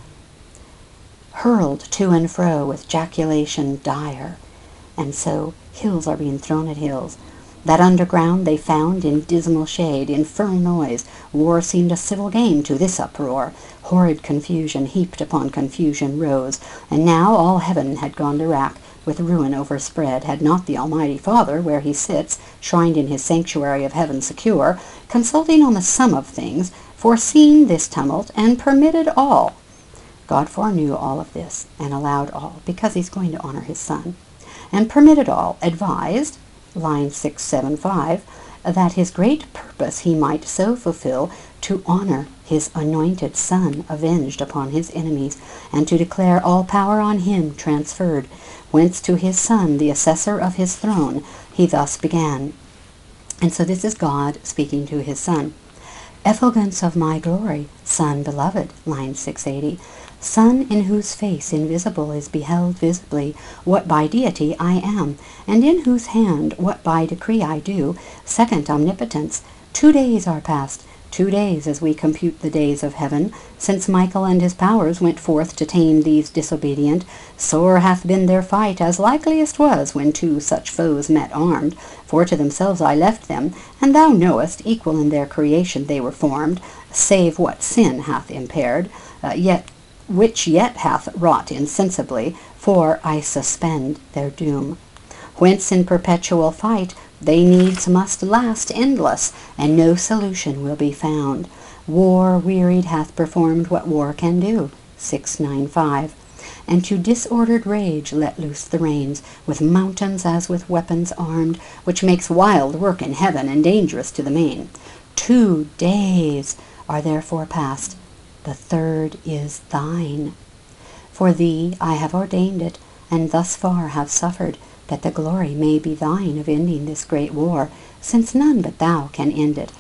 hurled to and fro with jaculation dire. And so hills are being thrown at hills. That underground they found in dismal shade, infernal noise. War seemed a civil game to this uproar. Horrid confusion heaped upon confusion rose. And now all heaven had gone to rack, with ruin overspread, had not the Almighty Father, where he sits, shrined in his sanctuary of heaven secure, consulting on the sum of things, foreseen this tumult, and permitted all. God foreknew all of this, and allowed all, because he's going to honor his Son, and permitted all, advised, line six seventy-five, that his great purpose he might so fulfill, to honor his anointed Son, avenged upon his enemies, and to declare all power on him transferred, whence to his Son, the assessor of his throne, he thus began. And so this is God speaking to his Son. Effulgence of my glory, Son beloved, line six eighty, Son in whose face invisible is beheld visibly what by deity I am, and in whose hand what by decree I do, second omnipotence. Two days are past, two days as we compute the days of heaven, since Michael and his powers went forth to tame these disobedient. Sore hath been their fight, as likeliest was, when two such foes met armed. For to themselves I left them, and thou knowest, equal in their creation they were formed, save what sin hath impaired, uh, yet which yet hath wrought insensibly, for I suspend their doom. Whence in perpetual fight they needs must last endless, and no solution will be found. War wearied hath performed what war can do, six ninety-five, and to disordered rage let loose the reins, with mountains as with weapons armed, which makes wild work in heaven and dangerous to the main. Two days are therefore past, the third is thine. For thee I have ordained it, and thus far have suffered, that the glory may be thine of ending this great war, since none but thou can end it.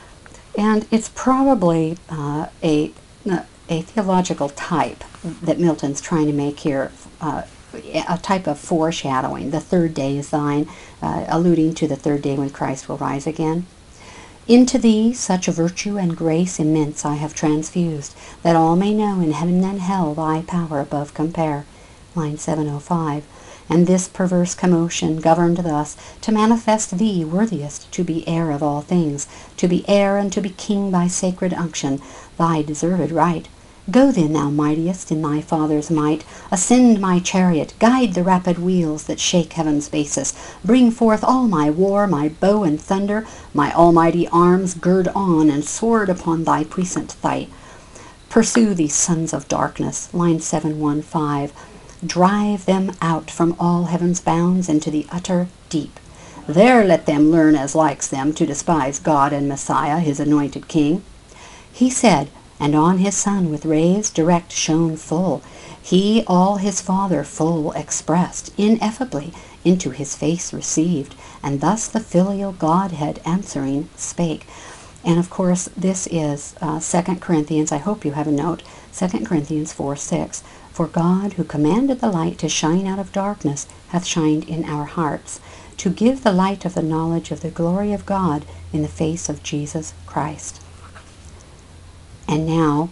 And it's probably uh, a, a theological type that Milton's trying to make here uh, a type of foreshadowing. The third day is thine, uh, alluding to the third day when Christ will rise again. Into thee such virtue and grace immense I have transfused, that all may know in heaven and hell thy power above compare. Line seven oh five. And this perverse commotion governed thus, to manifest thee worthiest to be heir of all things, to be heir and to be king by sacred unction, thy deserved right. Go then, thou mightiest, in thy Father's might, ascend my chariot, guide the rapid wheels that shake heaven's basis, bring forth all my war, my bow and thunder, my almighty arms gird on, and sword upon thy puissant thigh. Pursue these sons of darkness, line seven one five, drive them out from all heaven's bounds into the utter deep. There let them learn as likes them to despise God and Messiah, his anointed King. He said, and on his Son with rays direct shone full, he all his Father full expressed, ineffably into his face received, and thus the filial Godhead answering spake. And of course this is uh, Second Corinthians, I hope you have a note, Second Corinthians four six. For God, who commanded the light to shine out of darkness, hath shined in our hearts, to give the light of the knowledge of the glory of God in the face of Jesus Christ. And now,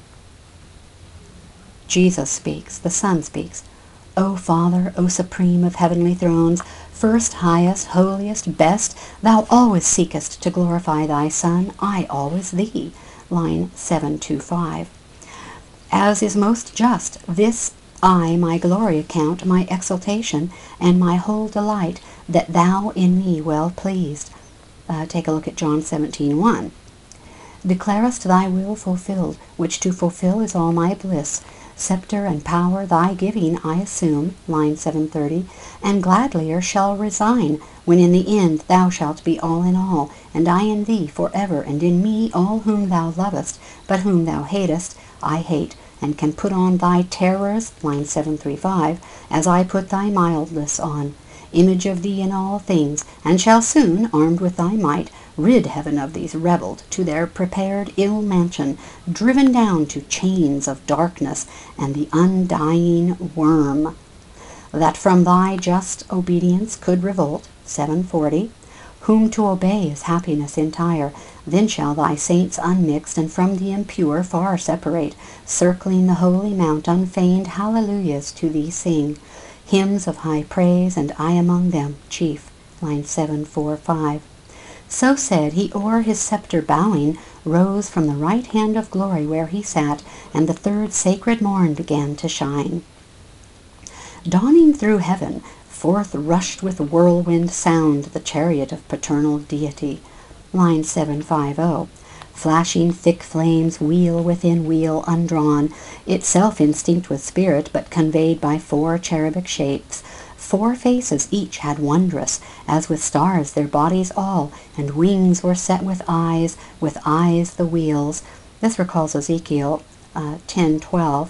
Jesus speaks, the Son speaks. O Father, O Supreme of heavenly thrones, first, highest, holiest, best, thou always seekest to glorify thy Son, I always thee. Line seven two five. As is most just, this I my glory account, my exultation, and my whole delight, that thou in me well pleased. Uh, take a look at John seventeen one. Declarest thy will fulfilled, which to fulfill is all my bliss. Scepter and power thy giving I assume, line seven thirty, and gladlier shall resign, when in the end thou shalt be all in all, and I in thee for ever, and in me all whom thou lovest, but whom thou hatest, I hate, and can put on thy terrors, line seven thirty-five, as I put thy mildness on. Image of thee in all things, and shall soon, armed with thy might, rid heaven of these rebelled to their prepared ill mansion, driven down to chains of darkness and the undying worm, that from thy just obedience could revolt, seven forty, whom to obey is happiness entire. Then shall thy saints unmixed and from the impure far separate, circling the holy mount unfeigned hallelujahs to thee sing, hymns of high praise, and I among them chief, line seven forty-five. So said, he o'er his scepter bowing, rose from the right hand of glory where he sat, and the third sacred morn began to shine. Dawning through heaven, forth rushed with whirlwind sound the chariot of paternal deity, line seven fifty. Flashing thick flames, wheel within wheel undrawn, itself instinct with spirit, but conveyed by four cherubic shapes. Four faces each had wondrous, as with stars their bodies all, and wings were set with eyes, with eyes the wheels. This recalls Ezekiel uh, ten twelve.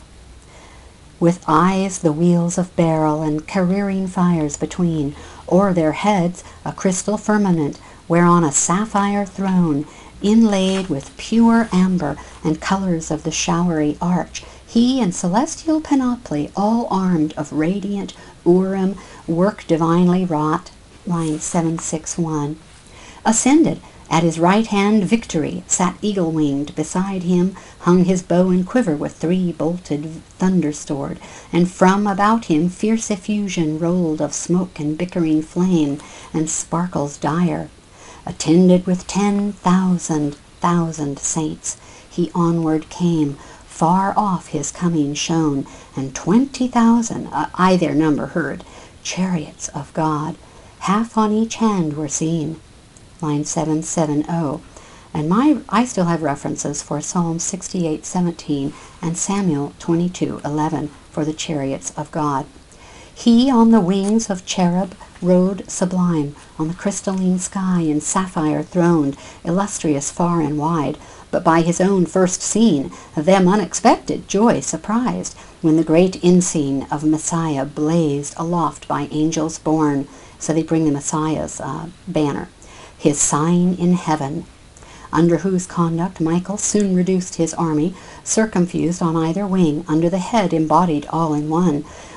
With eyes the wheels of beryl, and careering fires between. O'er their heads a crystal firmament, whereon a sapphire throne, inlaid with pure amber and colors of the showery arch. He in celestial panoply, all armed of radiant Urim, work divinely wrought, line seven sixty-one, ascended. At his right hand victory sat eagle-winged, beside him hung his bow and quiver with three bolted thunder stored, and from about him fierce effusion rolled of smoke and bickering flame and sparkles dire. Attended with ten thousand thousand saints, he onward came, far off his coming shone, and twenty thousand, uh, I their number heard, chariots of God, half on each hand were seen, line seven seventy. And my I still have references for Psalm sixty-eight seventeen and Samuel twenty-two eleven for the chariots of God. He on the wings of cherub rode sublime, on the crystalline sky in sapphire throned, illustrious far and wide, but by his own first seen, them unexpected joy surprised, when the great ensign of Messiah blazed aloft by angels borne. So they bring the Messiah's uh, banner, his sign in heaven, under whose conduct Michael soon reduced his army, circumfused on either wing, under the head embodied all in one.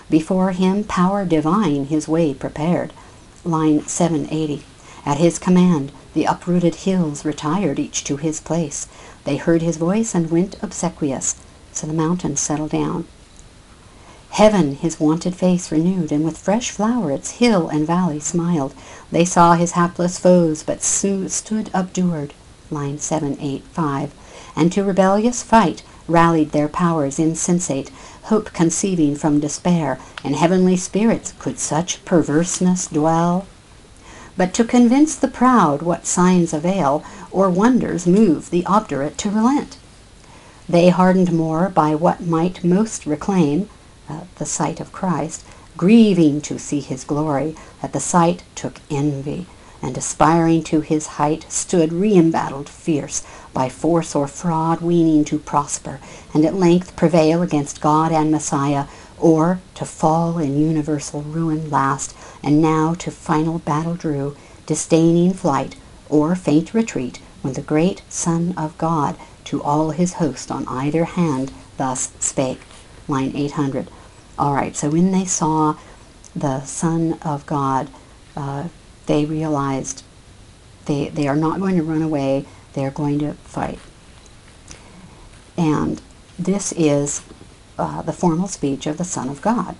Before him power divine his way prepared. Line seven eighty. At his command the uprooted hills retired each to his place. They heard his voice and went obsequious, so the mountains settled down. Heaven his wonted face renewed, and with fresh flowers hill and valley smiled. They saw his hapless foes, but soon stood obdured. Line seven eighty-five. And to rebellious fight rallied their powers insensate, hope conceiving from despair. In heavenly spirits could such perverseness dwell? But to convince the proud what signs avail, or wonders move the obdurate to relent? They hardened more by what might most reclaim uh, the sight of Christ, grieving to see his glory, that the sight took envy, and aspiring to his height stood re-embattled fierce, by force or fraud weening to prosper, and at length prevail against God and Messiah, or to fall in universal ruin last, and now to final battle drew, disdaining flight or faint retreat, when the great Son of God to all his host on either hand thus spake. Line eight hundred. All right, so when they saw the Son of God, uh, they realized they, they are not going to run away, they are going to fight. And this is uh, the formal speech of the Son of God.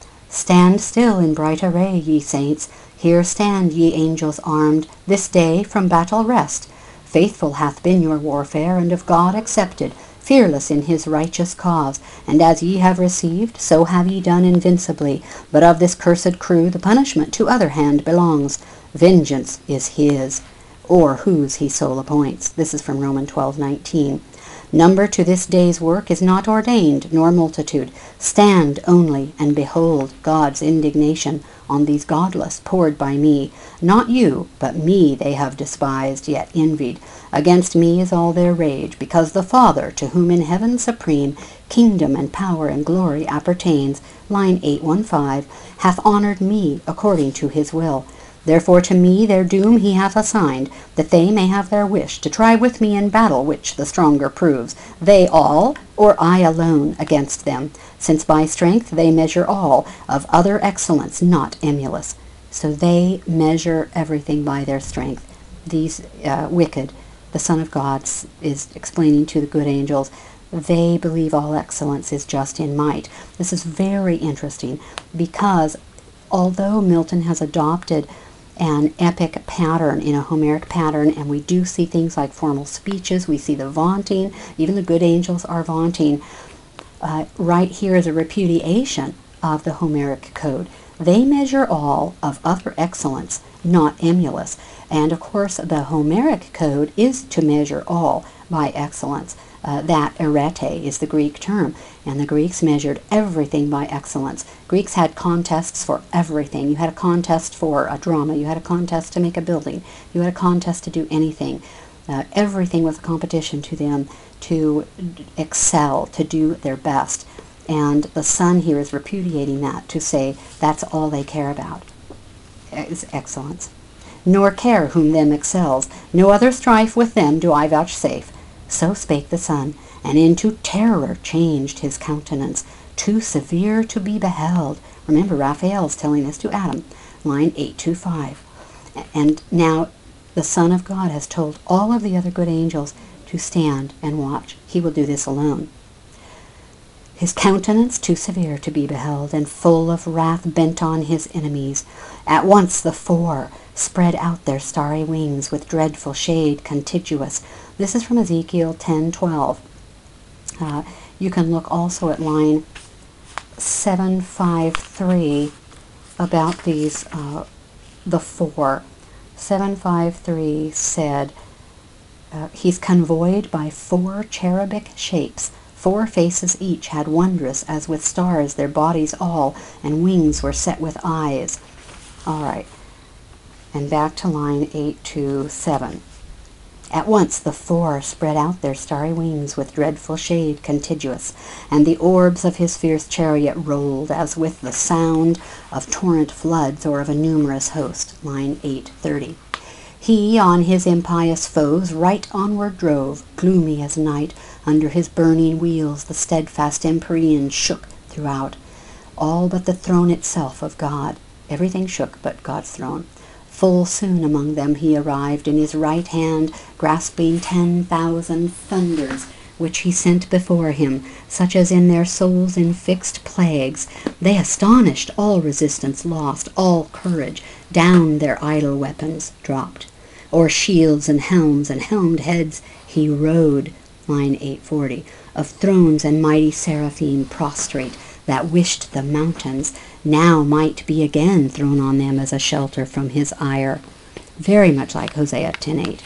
Stand still in bright array, ye saints, here stand ye angels armed, this day from battle rest. Faithful hath been your warfare, and of God accepted, fearless in his righteous cause, and as ye have received, so have ye done invincibly. But of this cursed crew the punishment to other hand belongs. Vengeance is his, or whose he sole appoints. This is from Romans twelve nineteen. Number to this day's work is not ordained, nor multitude. Stand only, and behold God's indignation on these godless poured by me. Not you, but me they have despised, yet envied. Against me is all their rage, because the Father, to whom in heaven supreme kingdom and power and glory appertains, line eight fifteen, hath honored me according to his will. Therefore to me their doom he hath assigned, that they may have their wish, to try with me in battle which the stronger proves, they all, or I alone against them, since by strength they measure all, of other excellence not emulous. So they measure everything by their strength. These uh, wicked, the Son of God is explaining to the good angels, they believe all excellence is just in might. This is very interesting, because although Milton has adopted an epic pattern in a Homeric pattern, and we do see things like formal speeches, we see the vaunting, even the good angels are vaunting. Uh, right here is a repudiation of the Homeric code. They measure all of other excellence, not emulous. And of course the Homeric code is to measure all by excellence. Uh, that arete is the Greek term, and the Greeks measured everything by excellence. Greeks had contests for everything. You had a contest for a drama, you had a contest to make a building, you had a contest to do anything. Uh, everything was a competition to them to excel, to do their best. And the Son here is repudiating that, to say that's all they care about, is excellence. Nor care whom them excels, no other strife with them do I vouchsafe. So spake the Son, and into terror changed his countenance, too severe to be beheld. Remember, Raphael's telling this to Adam, line eight twenty-five. And now the Son of God has told all of the other good angels to stand and watch. He will do this alone. His countenance too severe to be beheld, and full of wrath bent on his enemies. At once the four spread out their starry wings with dreadful shade contiguous. This is from Ezekiel ten twelve. Uh, you can look also at line seven fifty-three about these, uh, the four. seven fifty-three said, uh, he's convoyed by four cherubic shapes. Four faces each had wondrous as with stars their bodies all, and wings were set with eyes. All right. And back to line eight twenty-seven. At once the four spread out their starry wings with dreadful shade contiguous, and the orbs of his fierce chariot rolled as with the sound of torrent floods or of a numerous host. Line eight thirty. He on his impious foes right onward drove, gloomy as night. Under his burning wheels the steadfast empyrean shook throughout. all but the throne itself of God. Everything shook but God's throne. Full soon among them he arrived, in his right hand grasping ten thousand thunders, which he sent before him, such as in their souls infixed plagues. They astonished, all resistance lost, all courage, down their idle weapons dropped. O'er shields and helms and helmed heads he rode, line eight forty, of thrones and mighty seraphim prostrate, that wished the mountains now might be again thrown on them as a shelter from his ire. Very much like Hosea ten eight.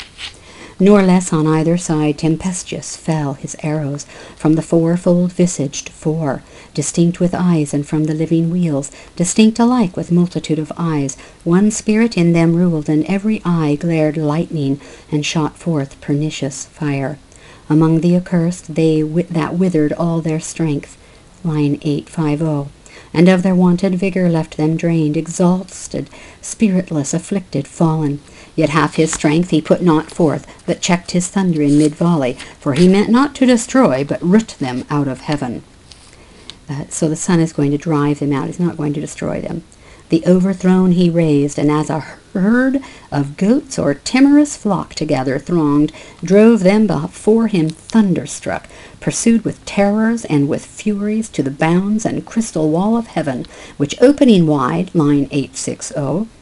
Nor less on either side tempestuous fell his arrows, from the fourfold visaged four, distinct with eyes, and from the living wheels, distinct alike with multitude of eyes. One spirit in them ruled, and every eye glared lightning, and shot forth pernicious fire. Among the accursed they wi- that withered all their strength, line eight fifty, and of their wonted vigor left them drained, exhausted, spiritless, afflicted, fallen. Yet half his strength he put not forth, but checked his thunder in mid-volley, for he meant not to destroy, but root them out of heaven. Uh, so the Son is going to drive them out. He's not going to destroy them. The overthrown he raised, and as a herd of goats or timorous flock together thronged, drove them before him thunderstruck, pursued with terrors and with furies to the bounds and crystal wall of heaven, which opening wide, line eight sixty,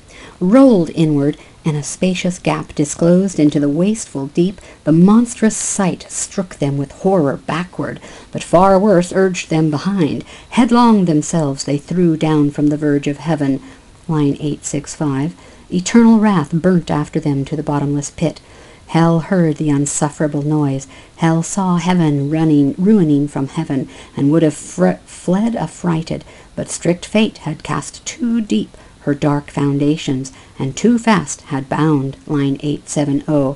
rolled inward, and a spacious gap disclosed into the wasteful deep. The monstrous sight struck them with horror backward, but far worse urged them behind. Headlong themselves they threw down from the verge of heaven, line eight sixty-five. Eternal wrath burnt after them to the bottomless pit. Hell heard the unsufferable noise. Hell saw heaven running, ruining from heaven, and would have fr- fled affrighted, but strict fate had cast too deep her dark foundations, and too fast had bound, line eight seventy.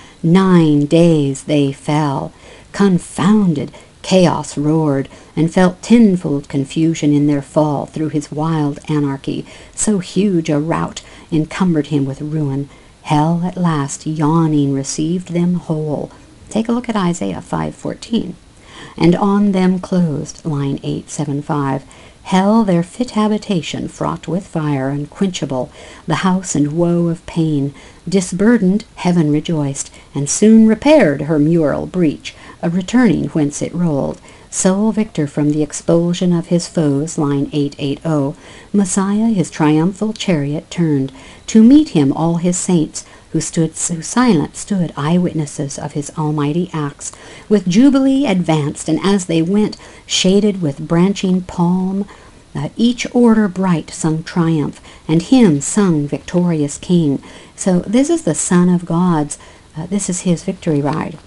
Nine days they fell. Confounded chaos roared, and felt tenfold confusion in their fall through his wild anarchy. So huge a rout encumbered him with ruin. Hell at last, yawning, received them whole. Take a look at Isaiah five fourteen. And on them closed, line eight seventy-five, hell their fit habitation, fraught with fire, unquenchable, the house and woe of pain. Disburdened, heaven rejoiced, and soon repaired her mural breach, a returning whence it rolled. Sole victor from the expulsion of his foes, line eight eighty, Messiah his triumphal chariot turned, to meet him all his saints, who stood so silent stood eyewitnesses of his almighty acts, with jubilee advanced, and as they went, shaded with branching palm, uh, each order bright sung triumph, and hymn sung victorious King. So this is the Son of God's, uh, this is his victory ride.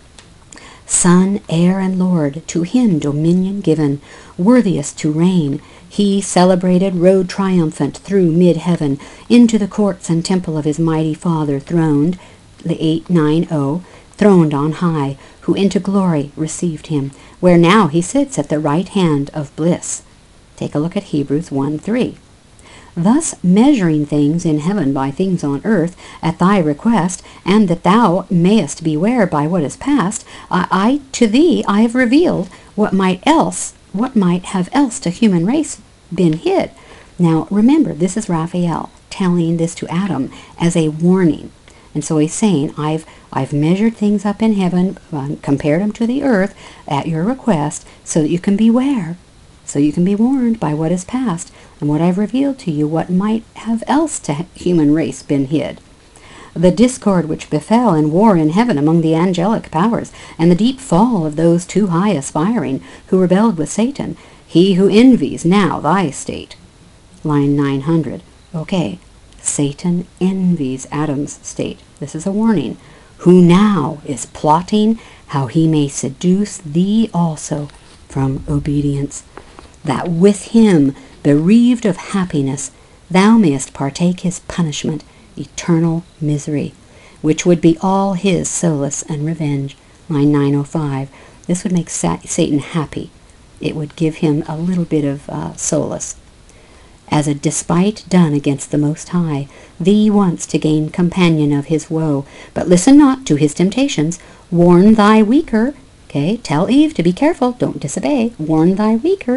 Son, heir, and Lord, to him dominion given, worthiest to reign. He, celebrated, rode triumphant through mid-heaven, into the courts and temple of his mighty Father throned, eight ninety, throned on high, who into glory received him, where now he sits at the right hand of bliss. Take a look at Hebrews one three. Thus measuring things in heaven by things on earth, at thy request, and that thou mayest beware by what is past, I, I to thee I have revealed what might else, what might have else to human race been hid. Now remember, this is Raphael telling this to Adam as a warning. And so he's saying, I've I've measured things up in heaven, uh, compared them to the earth at your request, so that you can beware, so you can be warned by what is past, and what I've revealed to you, what might have else to human race been hid. The discord which befell in war in heaven among the angelic powers, and the deep fall of those too high aspiring, who rebelled with Satan, he who envies now thy state. Line nine hundred. Okay, Satan envies Adam's state. This is a warning. Who now is plotting how he may seduce thee also from obedience, that with him, bereaved of happiness, thou mayest partake his punishment, eternal misery, which would be all his solace and revenge. Line nine oh five. This would make Sa- Satan happy. It would give him a little bit of uh, solace. As a despite done against the Most High, thee once to gain companion of his woe, but listen not to his temptations, warn thy weaker, okay, tell Eve to be careful, don't disobey, warn thy weaker,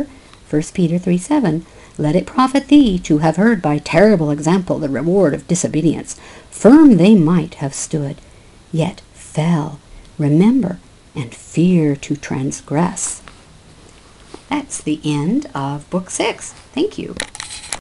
First Peter three seven, let it profit thee to have heard by terrible example the reward of disobedience. Firm they might have stood, yet fell. Remember, and fear to transgress. That's the end of Book Six. Thank you.